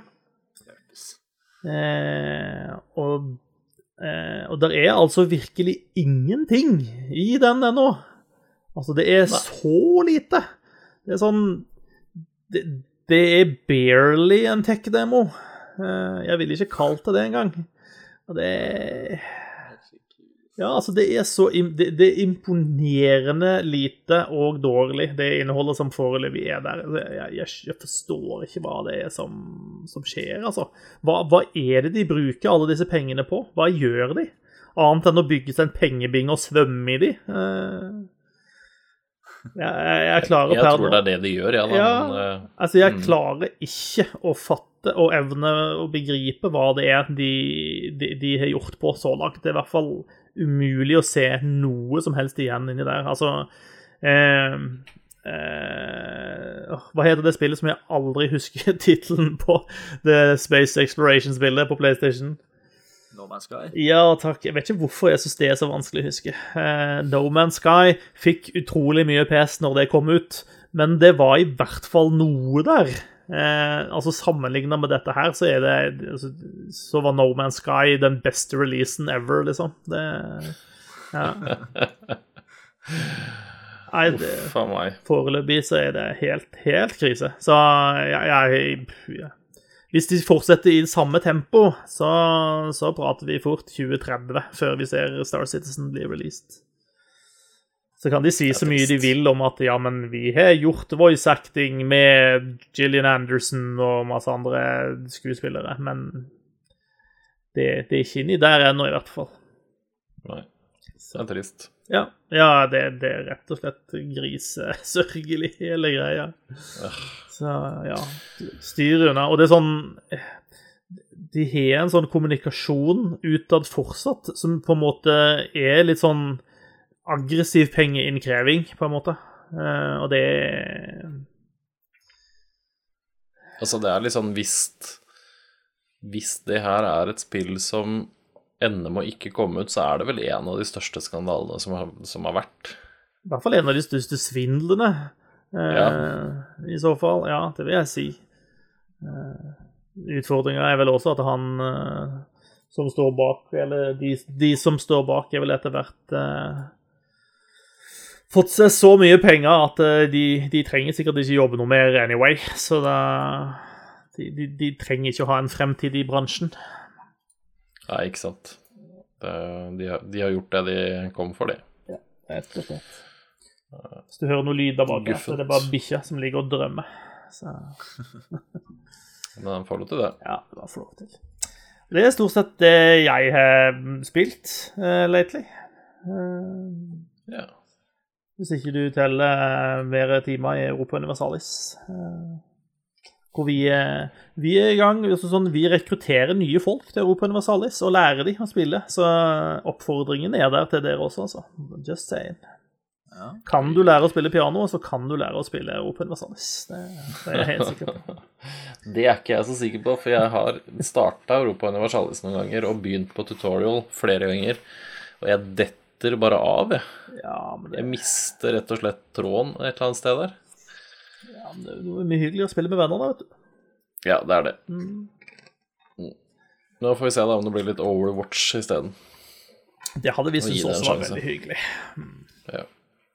Speaker 1: eh, og eh, og der er altså virkelig ingenting i den ennå. Altså, det er så lite. Det er sånn... Det, det er barely en tech-demo. Jeg ville ikke kalt det det engang. Og det er... Ja, altså, det er så... Det, det er imponerende lite og dårlig, det innholdet som foreløpig er der. Jeg, jeg, jeg forstår ikke hva det er som, som skjer, altså. Hva, hva er det de bruker alle disse pengene på? Hva gjør de? Annet enn å bygge seg en pengebing og svømme i de. Eh... Jeg, jeg, jeg klarer
Speaker 2: jeg tror det er det de gjør, ja. Da,
Speaker 1: ja
Speaker 2: men,
Speaker 1: altså jeg
Speaker 2: mm.
Speaker 1: klarer ikke å fatte og evne å begripe hva det er de, de, de har gjort på så langt. Det er i hvert fall umulig å se noe som helst igjen inni der. Altså, eh, eh, hva heter det spillet som jeg aldri husker titelen på? Det Space Exploration-spillet på PlayStation.
Speaker 3: No Man's Sky?
Speaker 1: Ja, takk. Jeg vet ikke hvorfor jeg synes det er så vanskelig å huske. Uh, No Man's Sky fikk utrolig mye pes når det kom ut, men det var i hvert fall noe der. Uh, altså sammenlignet med dette her, så er det altså, så var No Man's Sky den beste releasen ever, liksom. Det, ja. Nei, det, foreløpig så er det helt, helt krise. Så jeg... jeg ja. Hvis de fortsetter i samme tempo, så, så prater vi fort tjue tretti før vi ser Star Citizen bli released. Så kan de si så mye de vil om at ja, men vi har gjort voice acting med Gillian Anderson og masse andre skuespillere, men det, det er ikke inni der ennå i hvert fall.
Speaker 2: Nei, det er trist.
Speaker 1: Ja, ja det, det er rett og slett grisesørgelig hele greia. Så ja, styrer unna. Og det er sånn, de har en sånn kommunikasjon utad fortsatt, som på en måte er litt sånn aggressiv pengeinnkreving, på en måte. Og det er...
Speaker 2: Altså det er litt sånn, hvis, hvis det her er et spill som ender med å ikke komme ut, så er det vel en av de største skandalene som har, som har vært.
Speaker 1: I hvert fall en av de største svindlene. Ja. Uh, I så fall, ja, det vil jeg si. Uh, utfordringen er vel også at han uh, som står bak, eller de, de som står bak er vel etter hvert uh, fått seg så mye penger at uh, de, de trenger sikkert ikke jobbe noe mer anyway, så da, de, de, de trenger ikke å ha en fremtid i bransjen.
Speaker 2: Nei, ikke sant. Det, de, har, de har gjort det de kom for, det.
Speaker 1: Ja, rett og slett. Hvis du hører noe lyd der bak, så er det bare bikkja som ligger og drømmer. Så.
Speaker 2: Men den får lov til det.
Speaker 1: Ja, det var for lov til. Det er stort sett det jeg har spilt uh, lately. Uh,
Speaker 2: ja.
Speaker 1: Hvis ikke du teller uh, mer timer i Europa Universalis. Uh, hvor vi, uh, vi er i gang, sånn, vi rekrutterer nye folk til Europa Universalis og lærer de å spille. Så oppfordringen er der til dere også, altså. Just saying. Ja. Kan du lære å spille piano, så kan du lære å spille Europa Universalis. Det, det er jeg helt sikker på.
Speaker 2: Det er ikke jeg så sikker på, for jeg har startet Europa Universalis noen ganger og begynt på tutorial flere ganger, og jeg detter bare av, jeg. Ja, men det... jeg mister rett og slett tråden et eller annet sted der.
Speaker 1: Ja, men det er mye hyggelig å spille med venner da, vet du.
Speaker 2: Ja, det er det. Mm. Nå får vi se da om det blir litt Overwatch i stedet.
Speaker 1: Det hadde vi synes også var veldig hyggelig.
Speaker 2: Ja.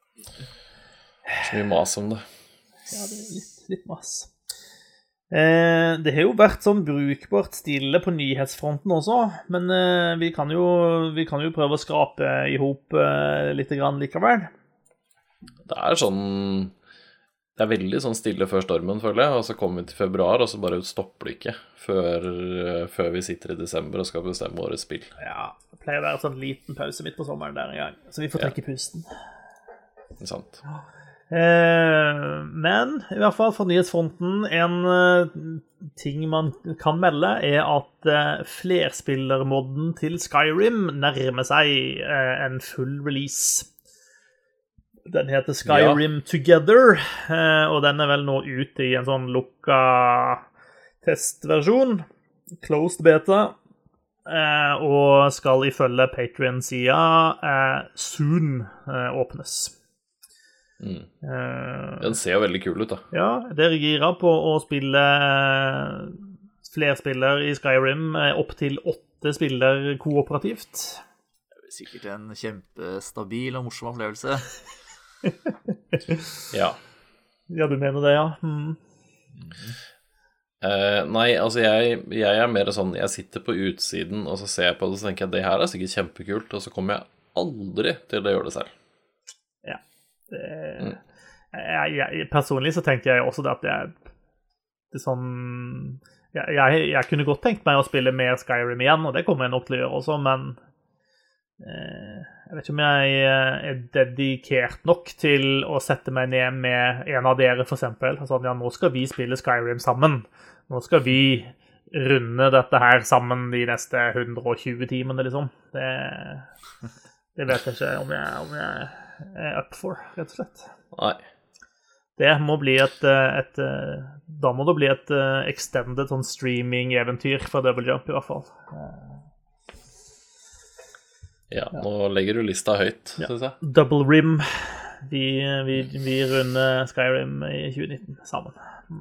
Speaker 2: Så mye mas om det.
Speaker 1: Ja, det er litt, litt mas. Eh, det har jo vært sånn brukbart stille på nyhetsfronten også, men eh, vi, kan jo, vi kan jo prøve å skrape ihop eh, litt grann likevel.
Speaker 2: Det er sånn det er veldig sånn stille før stormen, føler jeg, og så kommer vi til februar, og så bare stopper det ikke før, før vi sitter i desember og skal bestemme årets spill.
Speaker 1: Ja, det pleier å være en sånn liten pause midt på sommeren der en gang, så vi får trekke ja. pusten.
Speaker 2: Sant.
Speaker 1: Eh, men i hvert fall for nyhetsfronten, en uh, ting man kan melde er at uh, flerspillermodden til Skyrim nærmer seg uh, en full release. Den heter Skyrim ja. Together, og den er vel nå ute i en sånn lukka testversjon, closed beta, og skal ifølge Patreon-sida soon åpnes.
Speaker 2: Mm. Den ser jo veldig kul ut da.
Speaker 1: Ja, dere girer på å spille flerspiller i Skyrim opp til åtte spiller kooperativt.
Speaker 3: Det er sikkert en kjempestabil og morsom opplevelse.
Speaker 2: ja.
Speaker 1: Ja, du mener det, ja. Mm.
Speaker 2: Uh, nei, altså jeg, jeg er mer sånn, jeg sitter på utsiden, og så ser jeg på det, og så tenker jeg, det her er sikkert kjempekult, og så kommer jeg aldri til å gjøre det selv.
Speaker 1: Ja. Det, mm. jeg, jeg, personlig så tenker jeg også det at det er, det er sånn, jeg, jeg, jeg kunne godt tenkt meg å spille mer Skyrim igjen, og det kommer jeg nok til å gjøre også, men jeg vet ikke om jeg er dedikert nok til å sette meg ned med en av dere for eksempel. Altså, ja, nå skal vi spille Skyrim sammen. Nå skal vi runde dette her sammen de neste hundre og tjue timene, liksom. Det, det vet jeg ikke om jeg, om jeg er up for, rett og slett.
Speaker 2: Nei.
Speaker 1: Det må bli et, et da må det bli et extended sånn streaming-eventyr for Double Jump i hvert fall.
Speaker 2: Ja, nå legger du lista høyt,
Speaker 1: ja.
Speaker 2: synes jeg.
Speaker 1: Double Rim. Vi, vi, vi runder Skyrim i tjue nitten sammen.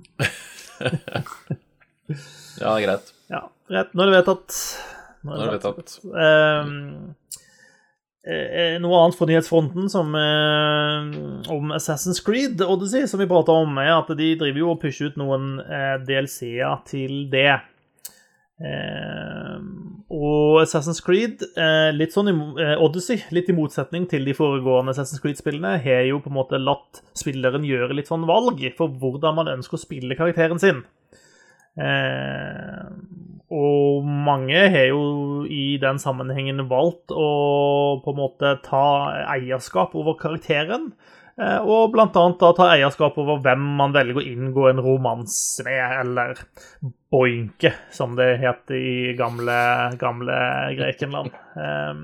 Speaker 2: ja, greit.
Speaker 1: Ja, greit. Nå er det vedtatt.
Speaker 2: Nå er det vedtatt.
Speaker 1: Um, noe annet for nyhetsfronten som uh, om Assassin's Creed Odyssey, som vi pratet om, er at de driver jo og pusher ut noen uh, D L C-er til det. Eh, og Assassin's Creed eh, litt sånn i, eh, Odyssey, litt i motsetning til de foregående Assassin's Creed-spillene, har jo på en måte latt spilleren gjøre litt sånn valg for hvordan man ønsker å spille karakteren sin. Eh, og mange har jo i den sammenhengen valgt å på en måte ta eierskap over karakteren, eh, og blant annet da ta eierskap over hvem man velger å inngå en romans med, eller boinke, som det heter i gamle, gamle Grekenland. Um,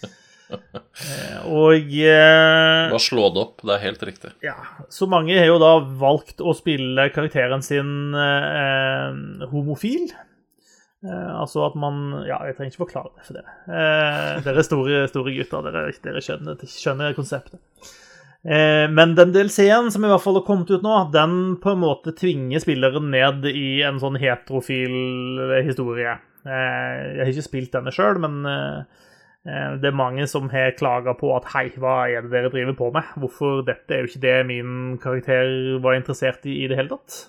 Speaker 1: og uh,
Speaker 2: Bare slå det opp, det er helt riktig.
Speaker 1: Ja, så mange har jo da valgt å spille karakteren sin uh, homofil. Uh, altså at man, ja, jeg trenger ikke forklare det for det. Uh, dere er store, store gutter, dere, dere skjønner, skjønner konseptet. Men den D L C-en som i hvert fall har kommet ut nå, den på en måte tvinger spilleren ned i en sånn heterofil historie. Jeg har ikke spilt denne selv, men det er mange som har klaget på at hei, hva er det dere driver på med? Hvorfor dette er jo ikke det min karakter var interessert i i det hele tatt.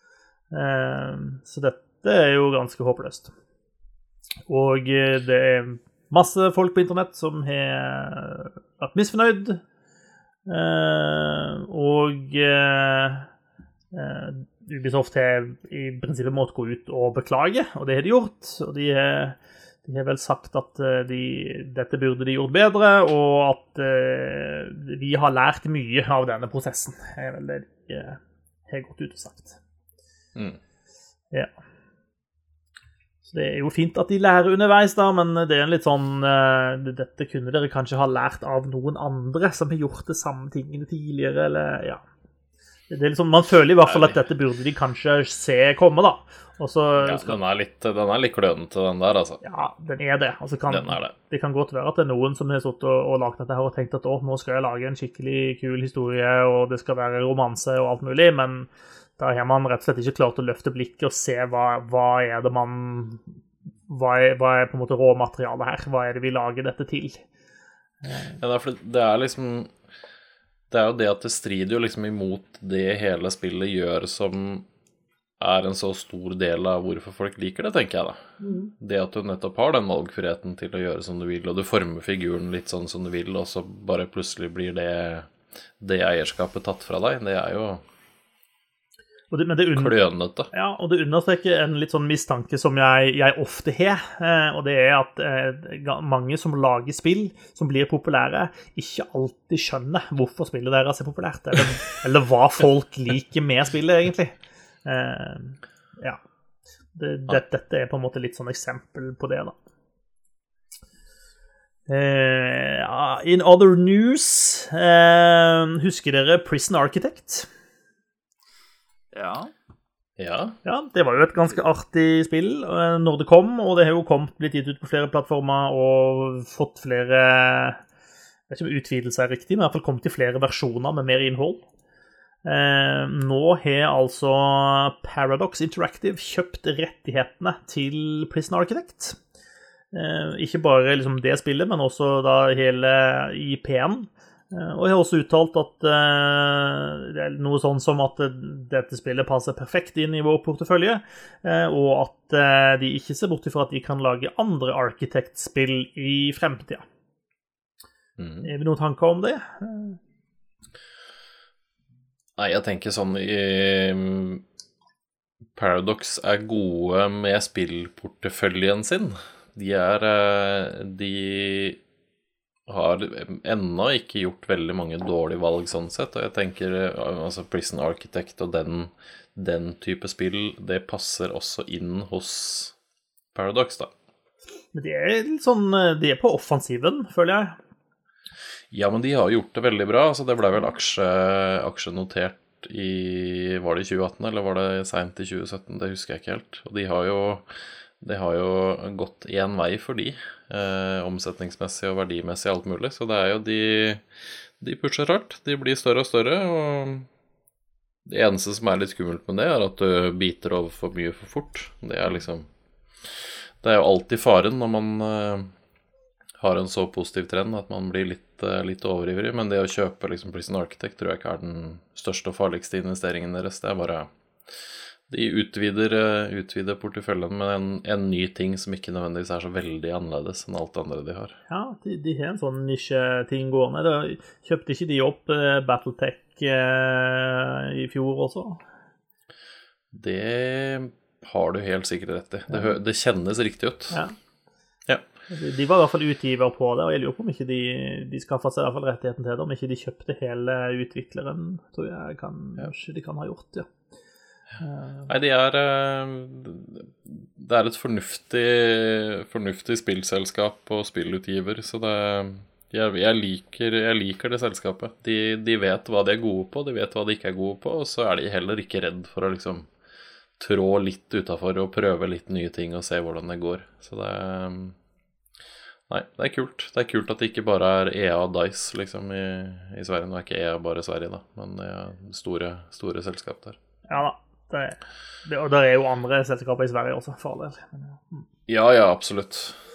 Speaker 1: Så dette er jo ganske håpløst. Og det er masse folk på internett som har vært misfornøyd. Uh, og uh, uh, Ubisoft har i prinsippet måttet gå ut og beklage, og det har de gjort, og de har, de har vel sagt at uh, de, dette burde de gjort bedre, og at uh, vi har lært mye av denne prosessen. Det er vel det de uh, har gått ut og sagt.
Speaker 2: Mm.
Speaker 1: Ja. Så det er jo fint at de lærer underveis da, men det er en litt sånn, uh, dette kunne dere kanskje ha lært av noen andre som har gjort det samme tingene tidligere, eller ja. Det er liksom, man føler i hvert fall at dette burde de kanskje se komme da. Og så,
Speaker 2: ja, den er litt, den er litt klønete den der, altså.
Speaker 1: Ja, den er det. Altså kan,
Speaker 2: den er det.
Speaker 1: Det kan godt være at det er noen som har suttet og, og lagt dette her og tenkt at å, nå skal jeg lage en skikkelig kul historie, og det skal være romanse og alt mulig, men da har man rett og slett ikke klart å løfte blikket og se hva, hva er det man, hva er, hva er på en måte råmaterialet her, hva er det vi lager dette til.
Speaker 2: Ja, det er, for det er liksom, det er jo det at det strider jo liksom imot det hele spillet gjør som er en så stor del av hvorfor folk liker det, tenker jeg da. Mm. Det at du nettopp har den valgfriheten til å gjøre som du vil, og du former figuren litt sånn som du vil, og så bare plutselig blir det, det eierskapet tatt fra deg, det er jo
Speaker 1: Og det, men det under,
Speaker 2: klønete.
Speaker 1: Ja, og det understreker en litt sånn mistanke som jeg, jeg ofte har, eh, og det er at eh, mange som lager spill som blir populære, ikke alltid skjønner hvorfor spillet deres er populært, eller, eller hva folk liker med spillet, egentlig. Eh, ja. Det, det, dette er på en måte litt sånn eksempel på det, da. Uh, in other news, uh, husker dere Prison Architect?
Speaker 3: Ja.
Speaker 2: Ja.
Speaker 1: Ja, det var jo et ganske artig spill uh, når det kom, og det har jo kommet, blitt gitt ut på flere plattformer og fått flere, jeg vet ikke om utvidelse er riktig, men i hvert fall kommet til flere versjoner med mer innhold. Uh, nå har altså Paradox Interactive kjøpt rettighetene til Prison Architect. Eh, ikke bare liksom det spillet, men også da hele I P-en. Eh, og jeg har også uttalt at eh, det er noe sånn som at dette spillet passer perfekt inn I vår portefølje, eh, og at eh, de ikke ser bort ifra at de kan lage andre Architect-spill I fremtiden. Mm. Er det noen tanker om det?
Speaker 2: Nei, jeg tenker sånn i Paradox er gode med spillporteføljen sin. De er De har ennå ikke gjort veldig mange dårlige valg sånn sett, og jeg tenker altså Prison Architect og den, den type spill, det passer også inn hos Paradox, da.
Speaker 1: Men de er litt sånn, de er på offensiven, føler jeg.
Speaker 2: Ja, men de har gjort det veldig bra, altså det ble vel aksje, aksjenotert I, var det I tjue atten, eller var det sent I tjue sytten, det husker jeg ikke helt, og de har jo Det har jo gått en vei for de, eh, omsetningsmessig og verdimessig alt mulig, så det er jo de, de pusher hardt, de blir større og større, og det eneste som er litt skummelt med det er at du biter over for mye for fort. Det er liksom, det er jo alltid faren når man eh, har en så positiv trend at man blir litt, eh, litt overivrig, men det å kjøpe liksom Prison Architect tror jeg ikke er den største og farligste investeringen deres, det er bare... De utvider, utvider porteføljen med en, en ny ting som ikke nødvendigvis er så veldig annerledes enn alt det andre de har.
Speaker 1: Ja, de, de har en sånn nisje-ting gående. Da kjøpte ikke de opp eh, Battletech eh, I fjor også?
Speaker 2: Det har du helt sikkert rett I. Det, det kjennes riktig ut.
Speaker 1: Ja.
Speaker 2: Ja.
Speaker 1: De, de var I hvert fall utgiver på det, og jeg lurer på om ikke de, de skaffet seg I hvert fall rettigheten til det, om ikke de kjøpte hele utvikleren, tror jeg kan, ja. de kan ha gjort, ja.
Speaker 2: Nei, de er Det er et fornuftig fornuftig spillselskap og spillutgiver, så det jeg, jeg, liker, jeg liker det selskapet. De, de vet hva de er gode på, de vet hva de ikke er gode på, og så er de heller ikke redd for å liksom trå litt utenfor og prøve litt nye ting og se hvordan det går. Så det Nei, det er kult. Det er kult at det ikke bare er E A og DICE liksom i, i Sverige. Nå er ikke E A bare Sverige da, men det er store, store selskap der.
Speaker 1: Ja da. Det, det, og det er jo andre selskaper I Sverige også, for det.
Speaker 2: Ja, ja, absolutt.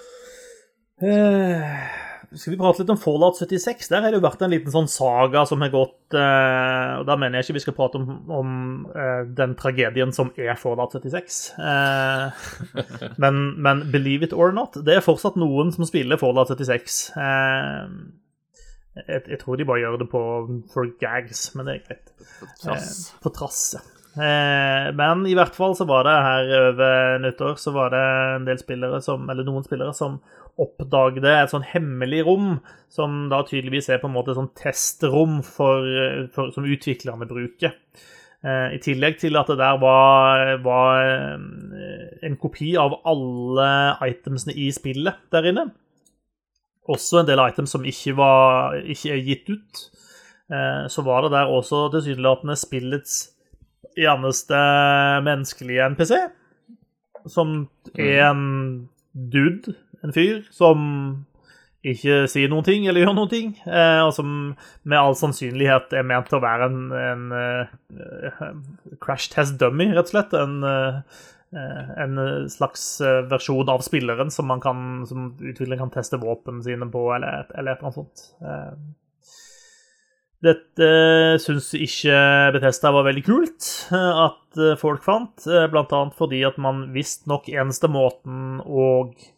Speaker 1: Eh, skal vi prate litt om Fallout syttiseks? Der har det jo vært en liten sånn saga som har gått, eh, og da mener jeg ikke vi skal prate om, om eh, den tragedien som er Fallout syttiseks. Eh, men, men believe it or not, det er fortsatt noen som spiller Fallout syttiseks. Eh, jeg, jeg tror de bare gjør det på for gags, men det er greit.
Speaker 3: På trass.
Speaker 1: Eh, på trass, ja. Men I hvert fall så var det her over nyttår så var det en del spillere som, eller noen spillere som oppdagde et sånn hemmelig rom som da tydeligvis er på en måte et sånn testrom for, for, som utviklerne bruker. I tillegg til at det der var, var en kopi av alle itemsene I spillet der inne. Også en del items som ikke, var, ikke er gitt ut. Så var det der også tilsynelatende spillets eneste menneskelige N P C, som er en dude, en fyr, som ikke sier noen ting, eller gjør noen ting, eh, og som med all sannsynlighet er ment til å være en, en uh, crash test dummy, rett og slett, en, uh, en slags versjon av spilleren som man kan, som utvikleren kan teste våpen sine på, eller, eller et eller annet sånt. Uh, Dette synes ikke Bethesda var veldig kult at folk fant, blant annet fordi at man visst nok eneste måten å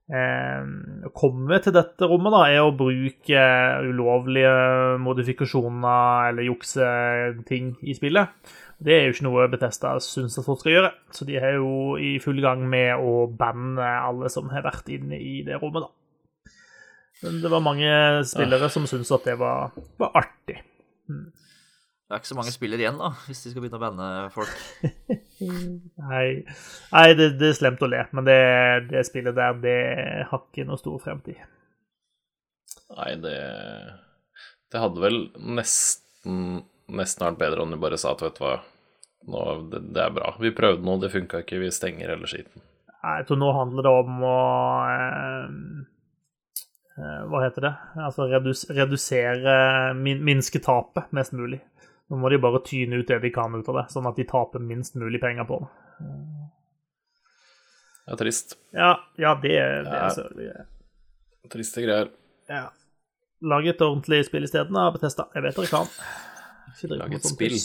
Speaker 1: eh, å komme til dette rommet da, er å bruke ulovlige modifikasjoner eller jukse ting i spillet. Det er jo ikke noe Bethesda synes at folk skal gjøre, så de er jo i full gang med å banne alle som har vært inne i det rommet da. Men det var mange spillere som synes at det var, var artig. Mm.
Speaker 3: Det er ikke så mange spillere igjen da, hvis de skal begynne å banne folk.
Speaker 1: Nei, Nei det, det er slemt å le, men det, det spillet der, det har ikke noe stor fremtid.
Speaker 2: Nei, det, det hadde vel nesten, nesten vært bedre om du bare sa at, vet du hva, nå, det, det er bra. Vi prøvde noe, det funket ikke, vi stenger hele skiten. Nei,
Speaker 1: jeg tror nå handler det om å... Eh, hva heter det? Altså redus, redusere, min, minske tapet mest mulig. Nå må de bare tyne ut det de kan ut av det, sånn at de taper minst mulig penger på det.
Speaker 2: Det er trist.
Speaker 1: Ja, ja det, det er sørlig.
Speaker 2: Triste greier.
Speaker 1: Ja. Lag et ordentlig spill i stedet da, Bethesda. Jeg vet dere kan.
Speaker 2: Lag et spill.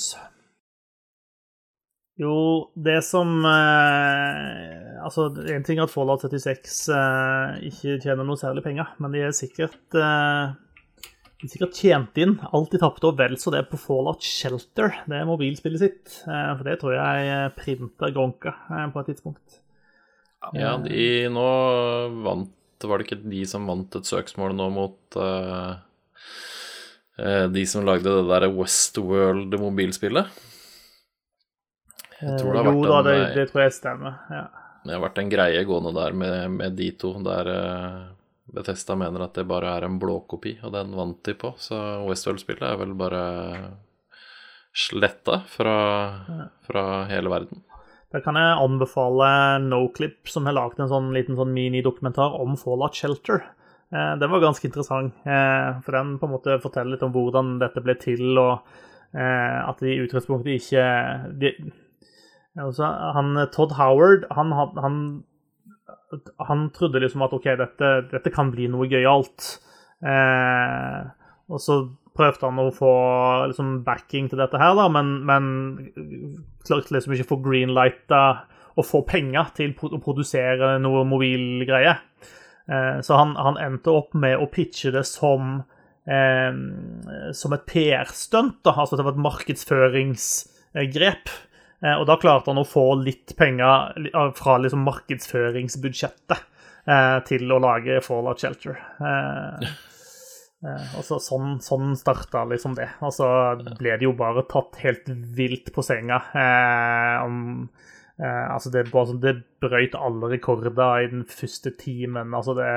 Speaker 1: Jo, det som eh, altså, en ting er at Fallout syttiseks eh, ikke tjener noe særlig penger, men de er sikkert eh, de er sikkert tjent inn alt de tappte og vel så det på Fallout Shelter, det er mobilspillet sitt, eh, for det tror jeg printer Gronka eh, på et tidspunkt.
Speaker 2: Ja, de nå vant, var det ikke de som vant et søksmål nå mot uh, de som lagde det der Westworld-mobilspillet? Jeg tror det har
Speaker 1: jo,
Speaker 2: vært
Speaker 1: da,
Speaker 2: en,
Speaker 1: det, det tror jeg stemmer, ja.
Speaker 2: Det har vært en greie gående der med, med de to, der uh, Bethesda mener at det bare er en blåkopi, og den vant de på, så Westworld-spillet er vel bare sletta fra, fra hele verden.
Speaker 1: Da kan jeg anbefale NoClip, som har lagt en sånn liten sånn mini-dokumentar om Fallout Shelter. Eh, den var ganske interessant, eh, for den på en måte forteller litt om hvordan dette ble til, og eh, at de i utgangspunktet ikke... De, altså, han, Todd Howard, han, han, han trodde liksom at ok, dette, dette kan bli noe gøyalt. Eh, og så prøvde han å få liksom, backing til dette her, da, men, men klarte liksom ikke å få greenlighta og få penger til å produsere noe mobilgreie. Eh, så han, han endte opp med å pitche det som, eh, som et P R-stunt, da, altså det var et markedsføringsgrep. Og da klarte han å få litt penger fra liksom markedsføringsbudsjettet eh, til å lage Fallout Shelter. Eh, eh, og så, sånn, sånn startet liksom det. Og så ble det jo bare tatt helt vilt på senga. Eh, om, eh, altså det, bare, det brøyt alle rekorder i den første timen. Altså det...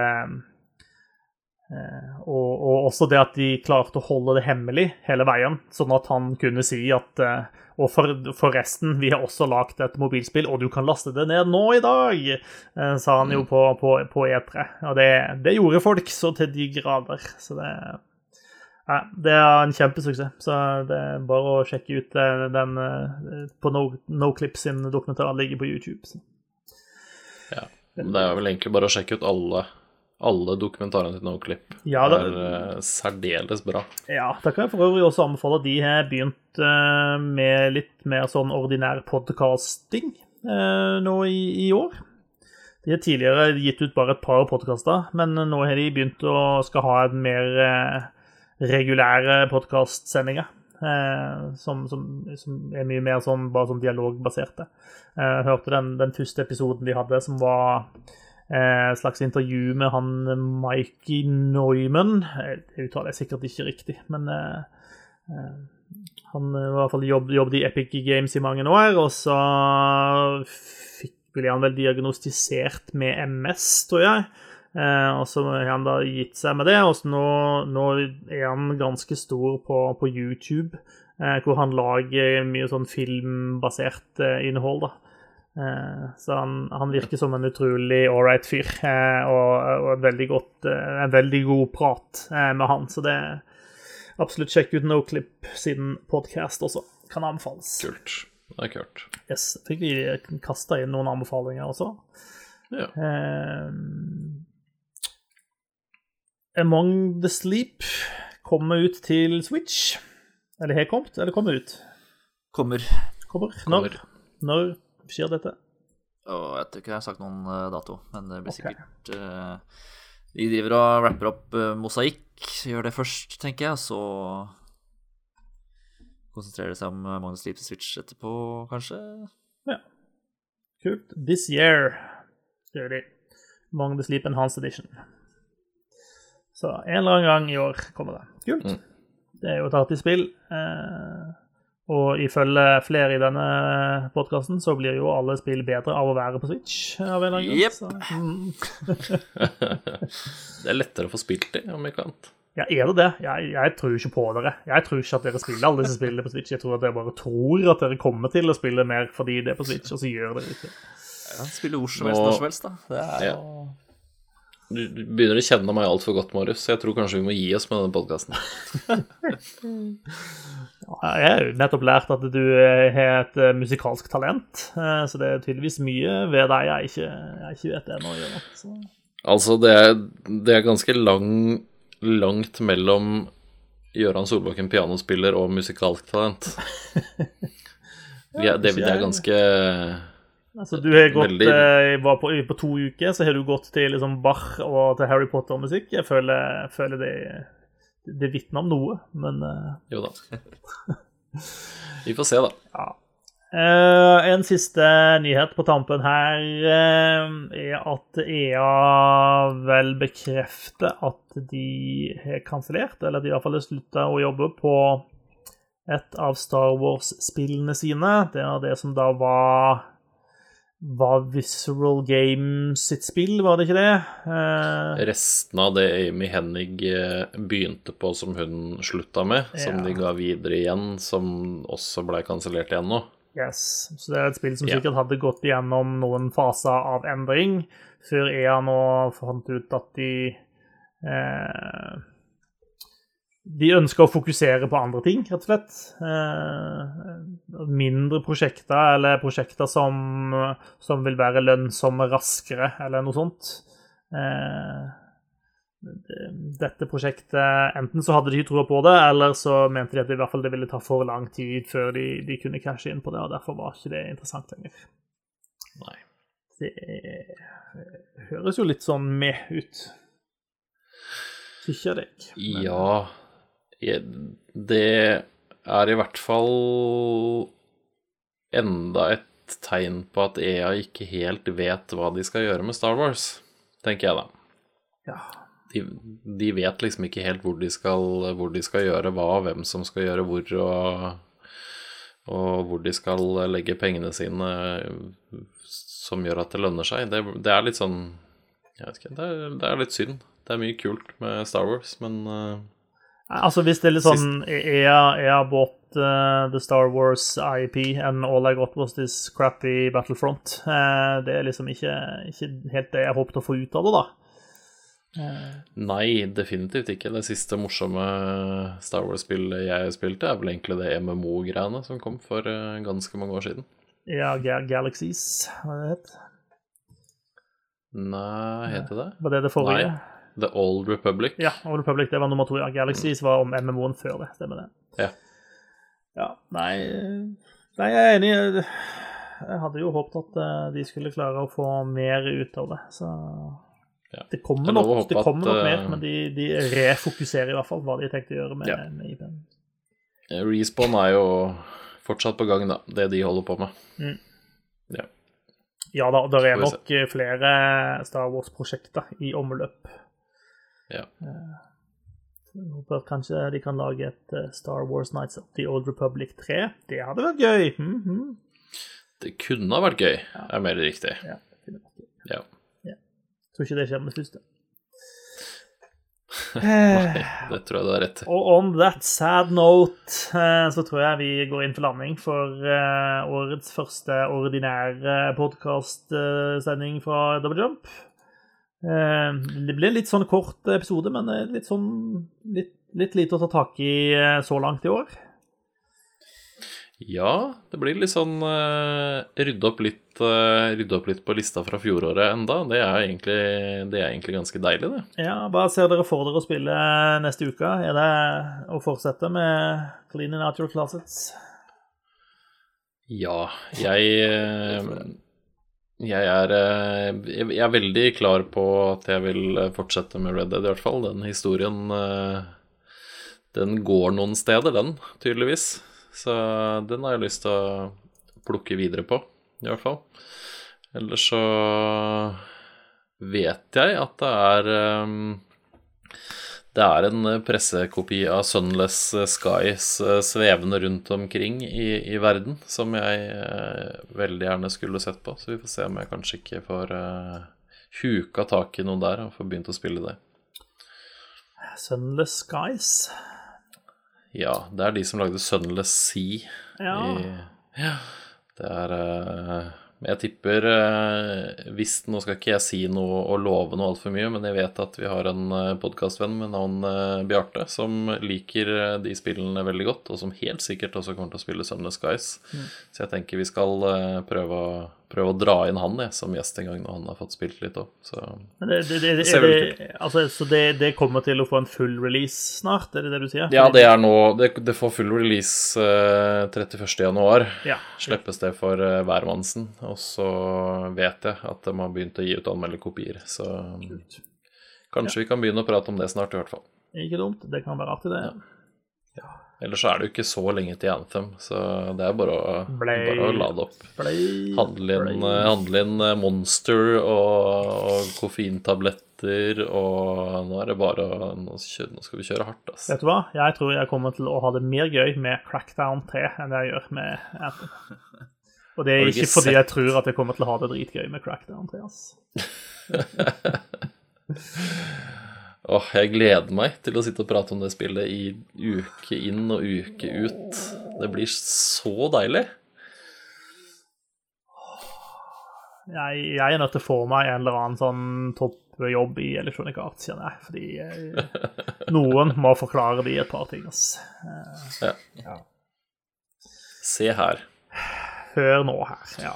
Speaker 1: Eh, og, og også det at de klarte å holde det hemmelig hele veien, sånn at han kunne si at eh, og for, for resten, vi har også lagt et mobilspill, og du kan laste det ned nå i dag, eh, sa han jo på, på, på E tre. Og det, det gjorde folk så til de grader. Så det, ja, det er en kjempesuksess. Så det er bare å sjekke ut den på No, NoClip sin dokumentar, ligger på YouTube. Så.
Speaker 2: Ja, det er vel egentlig bare å sjekke ut alle Alle dokumentarene til NoClip
Speaker 1: ja, det
Speaker 2: er uh, særdeles bra.
Speaker 1: Ja, da kan jeg for øvrig også anbefale at de har begynt uh, med litt mer sånn ordinær podcasting uh, nå i, i år. De har tidligere gitt ut bare et par podcaster, men nå har de begynt å skal ha en mer uh, regulære podcastsendinger, uh, som, som, som er mye mer sånn, bare sånn dialogbaserte. Uh, jeg hørte den, den første episoden de hadde, som var... et slags intervju med han Mikey Neumann. Jeg uttaler det sikkert ikke riktig, men uh, han var i hvert fall jobb, jobbet i Epic Games i mange år, og så fikk ble han vel diagnostisert med M S, tror jeg. Uh, og så har han da gitt seg med det, og så nå, nå er han ganske stor på, på YouTube, uh, hvor han lager mye sånn filmbasert uh, innhold da. Uh, så han, han virker som en utrolig alright fyr, uh, og, og en, veldig godt, uh, en veldig god prat uh, med han, så det er absolutt sjekk ut NoClip siden podcast også, kan anbefales.
Speaker 2: Kult, det er kult.
Speaker 1: Yes, fikk vi kastet inn noen anbefalinger også.
Speaker 2: Ja.
Speaker 1: Uh, Among the Sleep kommer ut til Switch. Eller har kommet, eller kommer ut?
Speaker 3: Kommer.
Speaker 1: Kommer. Når? Når skjer dette?
Speaker 3: Og jeg tror ikke jeg har sagt noen uh, dato, men det blir
Speaker 1: Ok.
Speaker 3: sikkert uh, De driver og rapper opp uh, mosaikk. Gjør det først, tenker jeg. Så konsentrerer det seg om uh, Magnus Sleep Switch etterpå, kanskje.
Speaker 1: Kult. This year gjør de Magnus Sleep Enhanced Edition. Så en eller annen gang i år kommer det. Kult.
Speaker 2: Mm.
Speaker 1: Det er jo et artig spill. Eh, og ifølge flere i denne podcasten så blir jo alle spill bedre av å være på Switch. Av en eller annen grunn.
Speaker 3: Jep.
Speaker 1: Så, mm.
Speaker 2: Det er lettere å få spilt det, om ikke annet.
Speaker 1: Ja, er det det? Jeg, jeg tror ikke på dere. Jeg tror ikke at dere spiller alle disse spillene på Switch. Jeg tror at dere bare tror at dere kommer til å spille mer fordi det er på Switch, og så gjør dere ikke.
Speaker 3: Ja, spiller hvor som helst,
Speaker 2: Nå-
Speaker 3: når som helst, da. Det er
Speaker 2: Ja.
Speaker 3: jo
Speaker 2: Du, du begynner å kjenne meg alt for godt, Marius, så jeg tror kanskje vi må gi oss med denne podcasten.
Speaker 1: Ja, jeg har jo nettopp lært at du eh, har et eh, musikalsk talent, eh, så det er tydeligvis mye ved deg jeg ikke, jeg ikke vet ennå å gjøre. Så.
Speaker 2: Altså, det er, det er ganske lang, langt mellom Gøran Solbakken pianospiller og musikalsk talent. Vi er, det, det er ganske
Speaker 1: Altså, du har gått,
Speaker 2: Veldig-
Speaker 1: eh, var på, på to uker, så har du gått til liksom Bach og til Harry Potter-musikk. Jeg føler, føler det, det vitner om noe, men eh,
Speaker 2: Jo da. Vi får se, da.
Speaker 1: ja. Eh, en siste nyhet på tampen her eh, er at E A vel bekrefter at de har kansellert, eller at de i hvert fall har sluttet å jobbe på et av Star Wars-spillene sine. Det er det som da var var Visceral Games sitt spill, var det ikke det? Eh,
Speaker 2: Resten av det Amy Hennig eh, begynte på som hun slutta med, som
Speaker 1: Ja.
Speaker 2: de ga videre igjen, som også ble kansellert igjen nå.
Speaker 1: yes. Så det er et spill som
Speaker 2: Ja.
Speaker 1: sikkert hadde gått gjennom noen faser av endring, før E A nå fant ut at de eh, de ønsker å fokusere på andre ting, rett og slett. Eh, mindre prosjekter, eller prosjekter som, som vil være lønnsomme raskere, eller noe sånt. Eh, dette prosjektet, enten så hadde de ikke troa på det, eller så mente de at det i hvert fall det ville ta for lang tid før de, de kunne cashe inn på det, og derfor var ikke det interessant lenger.
Speaker 2: Nei.
Speaker 1: Det høres jo litt sånn med ut. Tykker jeg. Men-
Speaker 2: Ja, jeg- det er i hvert fall enda et tegn på at E A ikke helt vet hva de skal gjøre med Star Wars, tenker jeg da.
Speaker 1: Ja.
Speaker 2: De, de vet liksom ikke helt hvor de skal, hvor de skal gjøre hva, hvem som skal gjøre hvor, og, og hvor de skal legge pengene sine som gjør at det lønner seg. Det, det er litt sånn, jeg vet ikke, det er, det er litt synd. Det er mye kult med Star Wars, men uh,
Speaker 1: Altså, hvis det er litt sånn Jeg har bought uh, The Star Wars I P, and all I got was this crappy Battlefront. Uh, det er liksom ikke, ikke helt det jeg håpet å få ut av det, da. Uh,
Speaker 2: nei, definitivt ikke. Det siste morsomme Star Wars-spillet jeg spilte, er vel egentlig det M M O-greiene som kom for uh, ganske mange år siden.
Speaker 1: ja, Ga- Galaxies, hva det het?
Speaker 2: Nei, heter det?
Speaker 1: Var det det forrige?
Speaker 2: Nei. The Old Republic.
Speaker 1: Ja, Old Republic, det var nummer to. Ja, Galaxies var om M M O-en før det, stemmer det.
Speaker 2: Ja.
Speaker 1: Ja, nei, nei, jeg er enig. Jeg hadde jo håpet at eh, de skulle klare å få mer ut av det, så
Speaker 2: Ja.
Speaker 1: det
Speaker 2: Det
Speaker 1: kommer
Speaker 2: er lov å
Speaker 1: nok,
Speaker 2: håpe
Speaker 1: det kommer
Speaker 2: at,
Speaker 1: nok mer,
Speaker 2: eh,
Speaker 1: men de, de refokuserer i hvert fall hva de tenkte å gjøre med,
Speaker 2: Ja.
Speaker 1: med I P-en.
Speaker 2: Respawn er jo fortsatt på gang, da, det de holder på med.
Speaker 1: Mm.
Speaker 2: Ja.
Speaker 1: Ja da, det er
Speaker 2: Får vi
Speaker 1: nok eh, flere Star Wars-prosjekter i omløp.
Speaker 2: Ja.
Speaker 1: Eh, Jeg håper at kanskje de kan lage et eh, Star Wars Knights of the Old Republic tre. Det hadde vært gøy. Mhm.
Speaker 2: Det kunne ha vært gøy, er mer riktig.
Speaker 1: Ja, det kunne vært gøy.
Speaker 2: Ja.
Speaker 1: Jeg tror ikke det skjer med det første. Eh,
Speaker 2: Det tror jeg du har rett til.
Speaker 1: Og on that sad note, eh, så tror jeg vi går inn for landing for eh, årets første ordinære podcast-sending fra Double Jump. Eh, Det ble en litt sånn kort episode, men eh, litt sånn litt, litt lite å ta tak i eh, så langt i år.
Speaker 2: Ja, det blir litt sånn uh, rydde opp litt, uh, rydde opp litt på lista fra fjoråret enda. Det er egentlig, det er egentlig ganske deilig, det.
Speaker 1: Ja, hva ser dere for dere å spille neste uke? Er det å fortsette med Cleaning Out Your Closets?
Speaker 2: Ja, jeg, uh, Jeg er, eh, jeg er veldig klar på at jeg vil fortsette med Red Dead i hvert fall. Den historien, eh, den går noen steder, den, tydeligvis. Så den har jeg lyst til å plukke videre på, i hvert fall. Ellers så vet jeg at det er eh, Det er en pressekopi av Sunless Skies svevende rundt omkring i, i verden, som jeg eh, veldig gjerne skulle sett på. Så vi får se om jeg kanskje ikke får eh, huka tak i noe der og får begynt å spille det.
Speaker 1: Sunless Skies?
Speaker 2: Ja, det er de som lagde Sunless Sea.
Speaker 1: Ja.
Speaker 2: I, ja det er eh, Jeg tipper, eh, hvis, nå skal ikke jeg si noe og love noe alt for mye, men jeg vet at vi har en eh, podcastvenn med navn eh, Bjarte, som liker eh, de spillene veldig godt, og som helt sikkert også kommer til å spille Sunless Skies. Mm. Så jeg tenker vi skal eh, prøve, å, prøve å dra inn han, jeg, som gjest en gang når han har fått spilt litt også. Så
Speaker 1: det, det, det, det, det, altså, så det, det kommer til å få en full release snart, er det det du sier?
Speaker 2: Ja, det er nå, det, det får full release eh, trettiførste januar,
Speaker 1: ja.
Speaker 2: Slippes det for eh, hvermannsen, og så vet jeg at de har begynt å gi ut anmeldekopier, så Kult. Kanskje ja. Vi kan begynne å prate om det snart i hvert fall.
Speaker 1: Ikke dumt, det kan være artig det.
Speaker 2: Ja. Ja. Ellers så er det jo ikke så lenge til Anthem, så det er bare å, bare å lade opp. Handle inn, handle inn Monster og, og koffeintabletter, og nå er det bare å, nå skal vi kjøre hardt. Altså.
Speaker 1: Vet du hva? Jeg tror jeg kommer til å ha det mer gøy med Crackdown tre enn det jeg gjør med Anthem. Og det er ikke fordi sett? Jeg tror at jeg kommer til å ha det dritgøy med Crackdown tre, altså.
Speaker 2: Åh, oh, jeg gleder meg til å sitte og prate om det spillet i uke inn og uke ut. Det blir så deilig.
Speaker 1: Jeg, jeg er nødt til å få meg en eller annen sånn toppjobb i Electronic Arts, kjenner jeg. Fordi jeg, noen må forklare de et par ting, altså.
Speaker 2: Ja. Ja. Se her.
Speaker 1: Hør nå her, ja.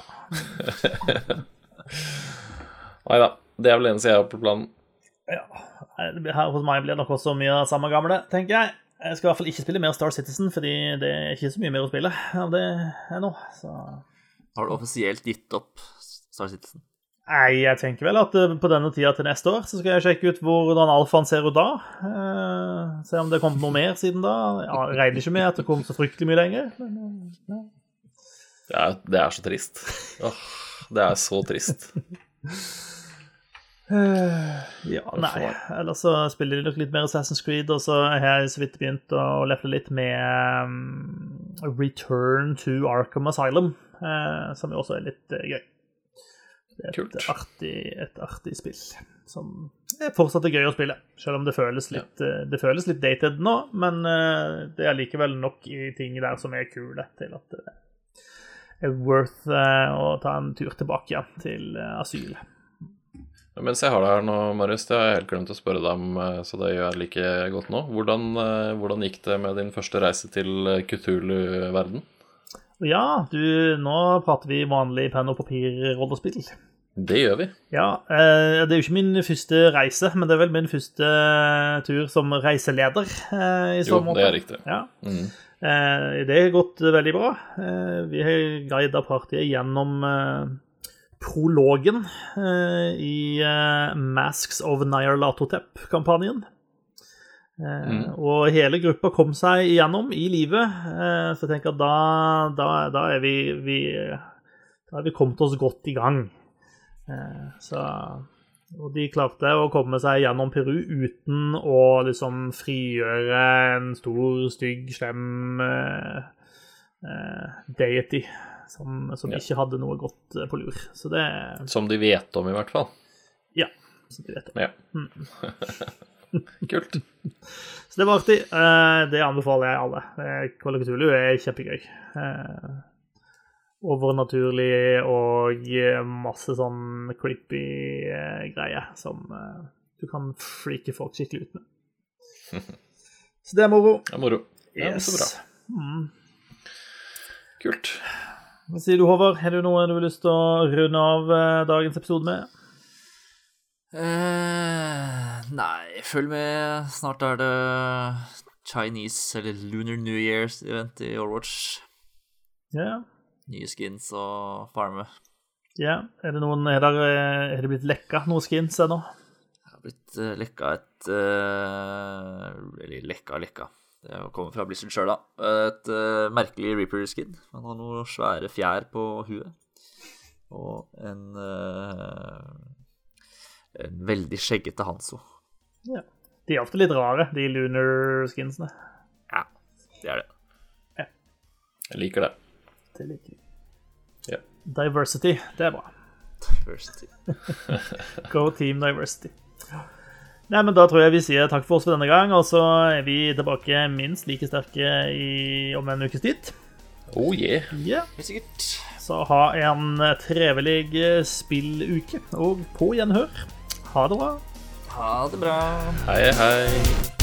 Speaker 2: Neida, det er vel eneste jeg har på planen.
Speaker 1: Ja, her hos meg blir det nok også mye av samme gamle, tenker jeg. Jeg skal i hvert fall ikke spille mer Star Citizen, fordi det er ikke så mye mer å spille av det er nå, så...
Speaker 3: Har du offisielt gitt opp Star Citizen?
Speaker 1: Nei, jeg tenker vel at på denne tida til neste år, så skal jeg sjekke ut hvordan alfaen ser ut da. Uh, se om det kommer noe mer siden da. Ja, jeg regner ikke med at det kommer så fryktelig mye lenger. Men, ja.
Speaker 2: Det er, det er så trist. Åh, det er så trist.
Speaker 1: Uh, ja, nei. Ellers så spiller de nok litt mer Assassin's Creed, og så har jeg så vidt begynt å lefle litt med um, Return to Arkham Asylum, uh, som jo også er litt uh, gøy. Det er et artig, et artig spill, som er fortsatt er gøy å spille, selv om det føles litt, ja. uh, det føles litt dated nå, men uh, det er likevel nok i ting der som er kule til at det er worth uh, å ta en tur tilbake igjen til uh, asyl.
Speaker 2: Mens jeg har det her nå, Marius, det har jeg helt glemt å spørre deg om, så det gjør jeg like godt nå. Hvordan, hvordan gikk det med din første reise til Cthulhu-verden?
Speaker 1: Ja, du, nå prater vi vanlig penn- og papir-rollespill.
Speaker 2: Det gjør vi.
Speaker 1: Ja, det er jo ikke min første reise, men det er vel min første tur som reiseleder i så måte.
Speaker 2: Jo, det er riktig.
Speaker 1: Ja.
Speaker 2: Mm.
Speaker 1: Det har gått veldig bra. Vi har guidet partiet gjennom prologen uh, i uh, Masks of Nyarlathotep-kampanjen. Uh, mm. Og hele gruppa kom seg igjennom i livet, uh, så jeg tenker at da, da, da, er vi, vi, da er vi kommet oss godt i gang. Uh, så, og de klarte å komme seg gjennom Peru uten å liksom frigjøre en stor, stygg, slem uh, uh, deity. Som, som ja. Ikke hadde noe godt på lur. Så det...
Speaker 2: Som de vet om i hvert fall.
Speaker 1: Ja, som de vet om.
Speaker 2: Ja. Mm. Kult.
Speaker 1: Så det var artig. Det anbefaler jeg alle. Call of Cthulhu er kjempegøy. Overnaturlig og masse sånn creepy greier som du kan freake folk skikkelig ut med. Så det er moro.
Speaker 2: Det er moro. Ja,
Speaker 1: yes.
Speaker 2: Så bra.
Speaker 1: Mm.
Speaker 2: Kult.
Speaker 1: Hva sier du, Håvard? Har du noe du har lyst til å runde av uh, dagens episode med?
Speaker 3: Uh, nei, følg med. Snart er det Chinese, eller Lunar New Year's event i Overwatch.
Speaker 1: Ja. Yeah.
Speaker 3: Nye skins og farme.
Speaker 1: Ja, er det noen, er, der, er det blitt lekka noen skins ennå?
Speaker 3: Det har blitt uh, lekka et uh, Eller lekka, lekka. Det kommer fra Blizzard selv, da. Et uh, merkelig Reaper-skin. Han har noen svære fjær på huet. Og en, uh, en veldig skjeggete Hanzo.
Speaker 1: Ja. De er ofte litt rare, de Lunar-skinsene.
Speaker 3: Ja, det er det.
Speaker 1: Ja.
Speaker 2: Jeg liker det.
Speaker 1: Det liker jeg.
Speaker 2: Ja.
Speaker 1: Diversity, det er bra.
Speaker 3: Diversity.
Speaker 1: Go team diversity. Nei, men da tror jeg vi sier takk for oss for denne gang, og så er vi tilbake minst like sterke i, om en ukes tid.
Speaker 2: Oh yeah.
Speaker 1: Ja.
Speaker 3: Helt sikkert.
Speaker 1: Så ha en trevelig spilluke, og på gjenhør. Ha det bra.
Speaker 3: Ha det bra.
Speaker 2: Hei, hei.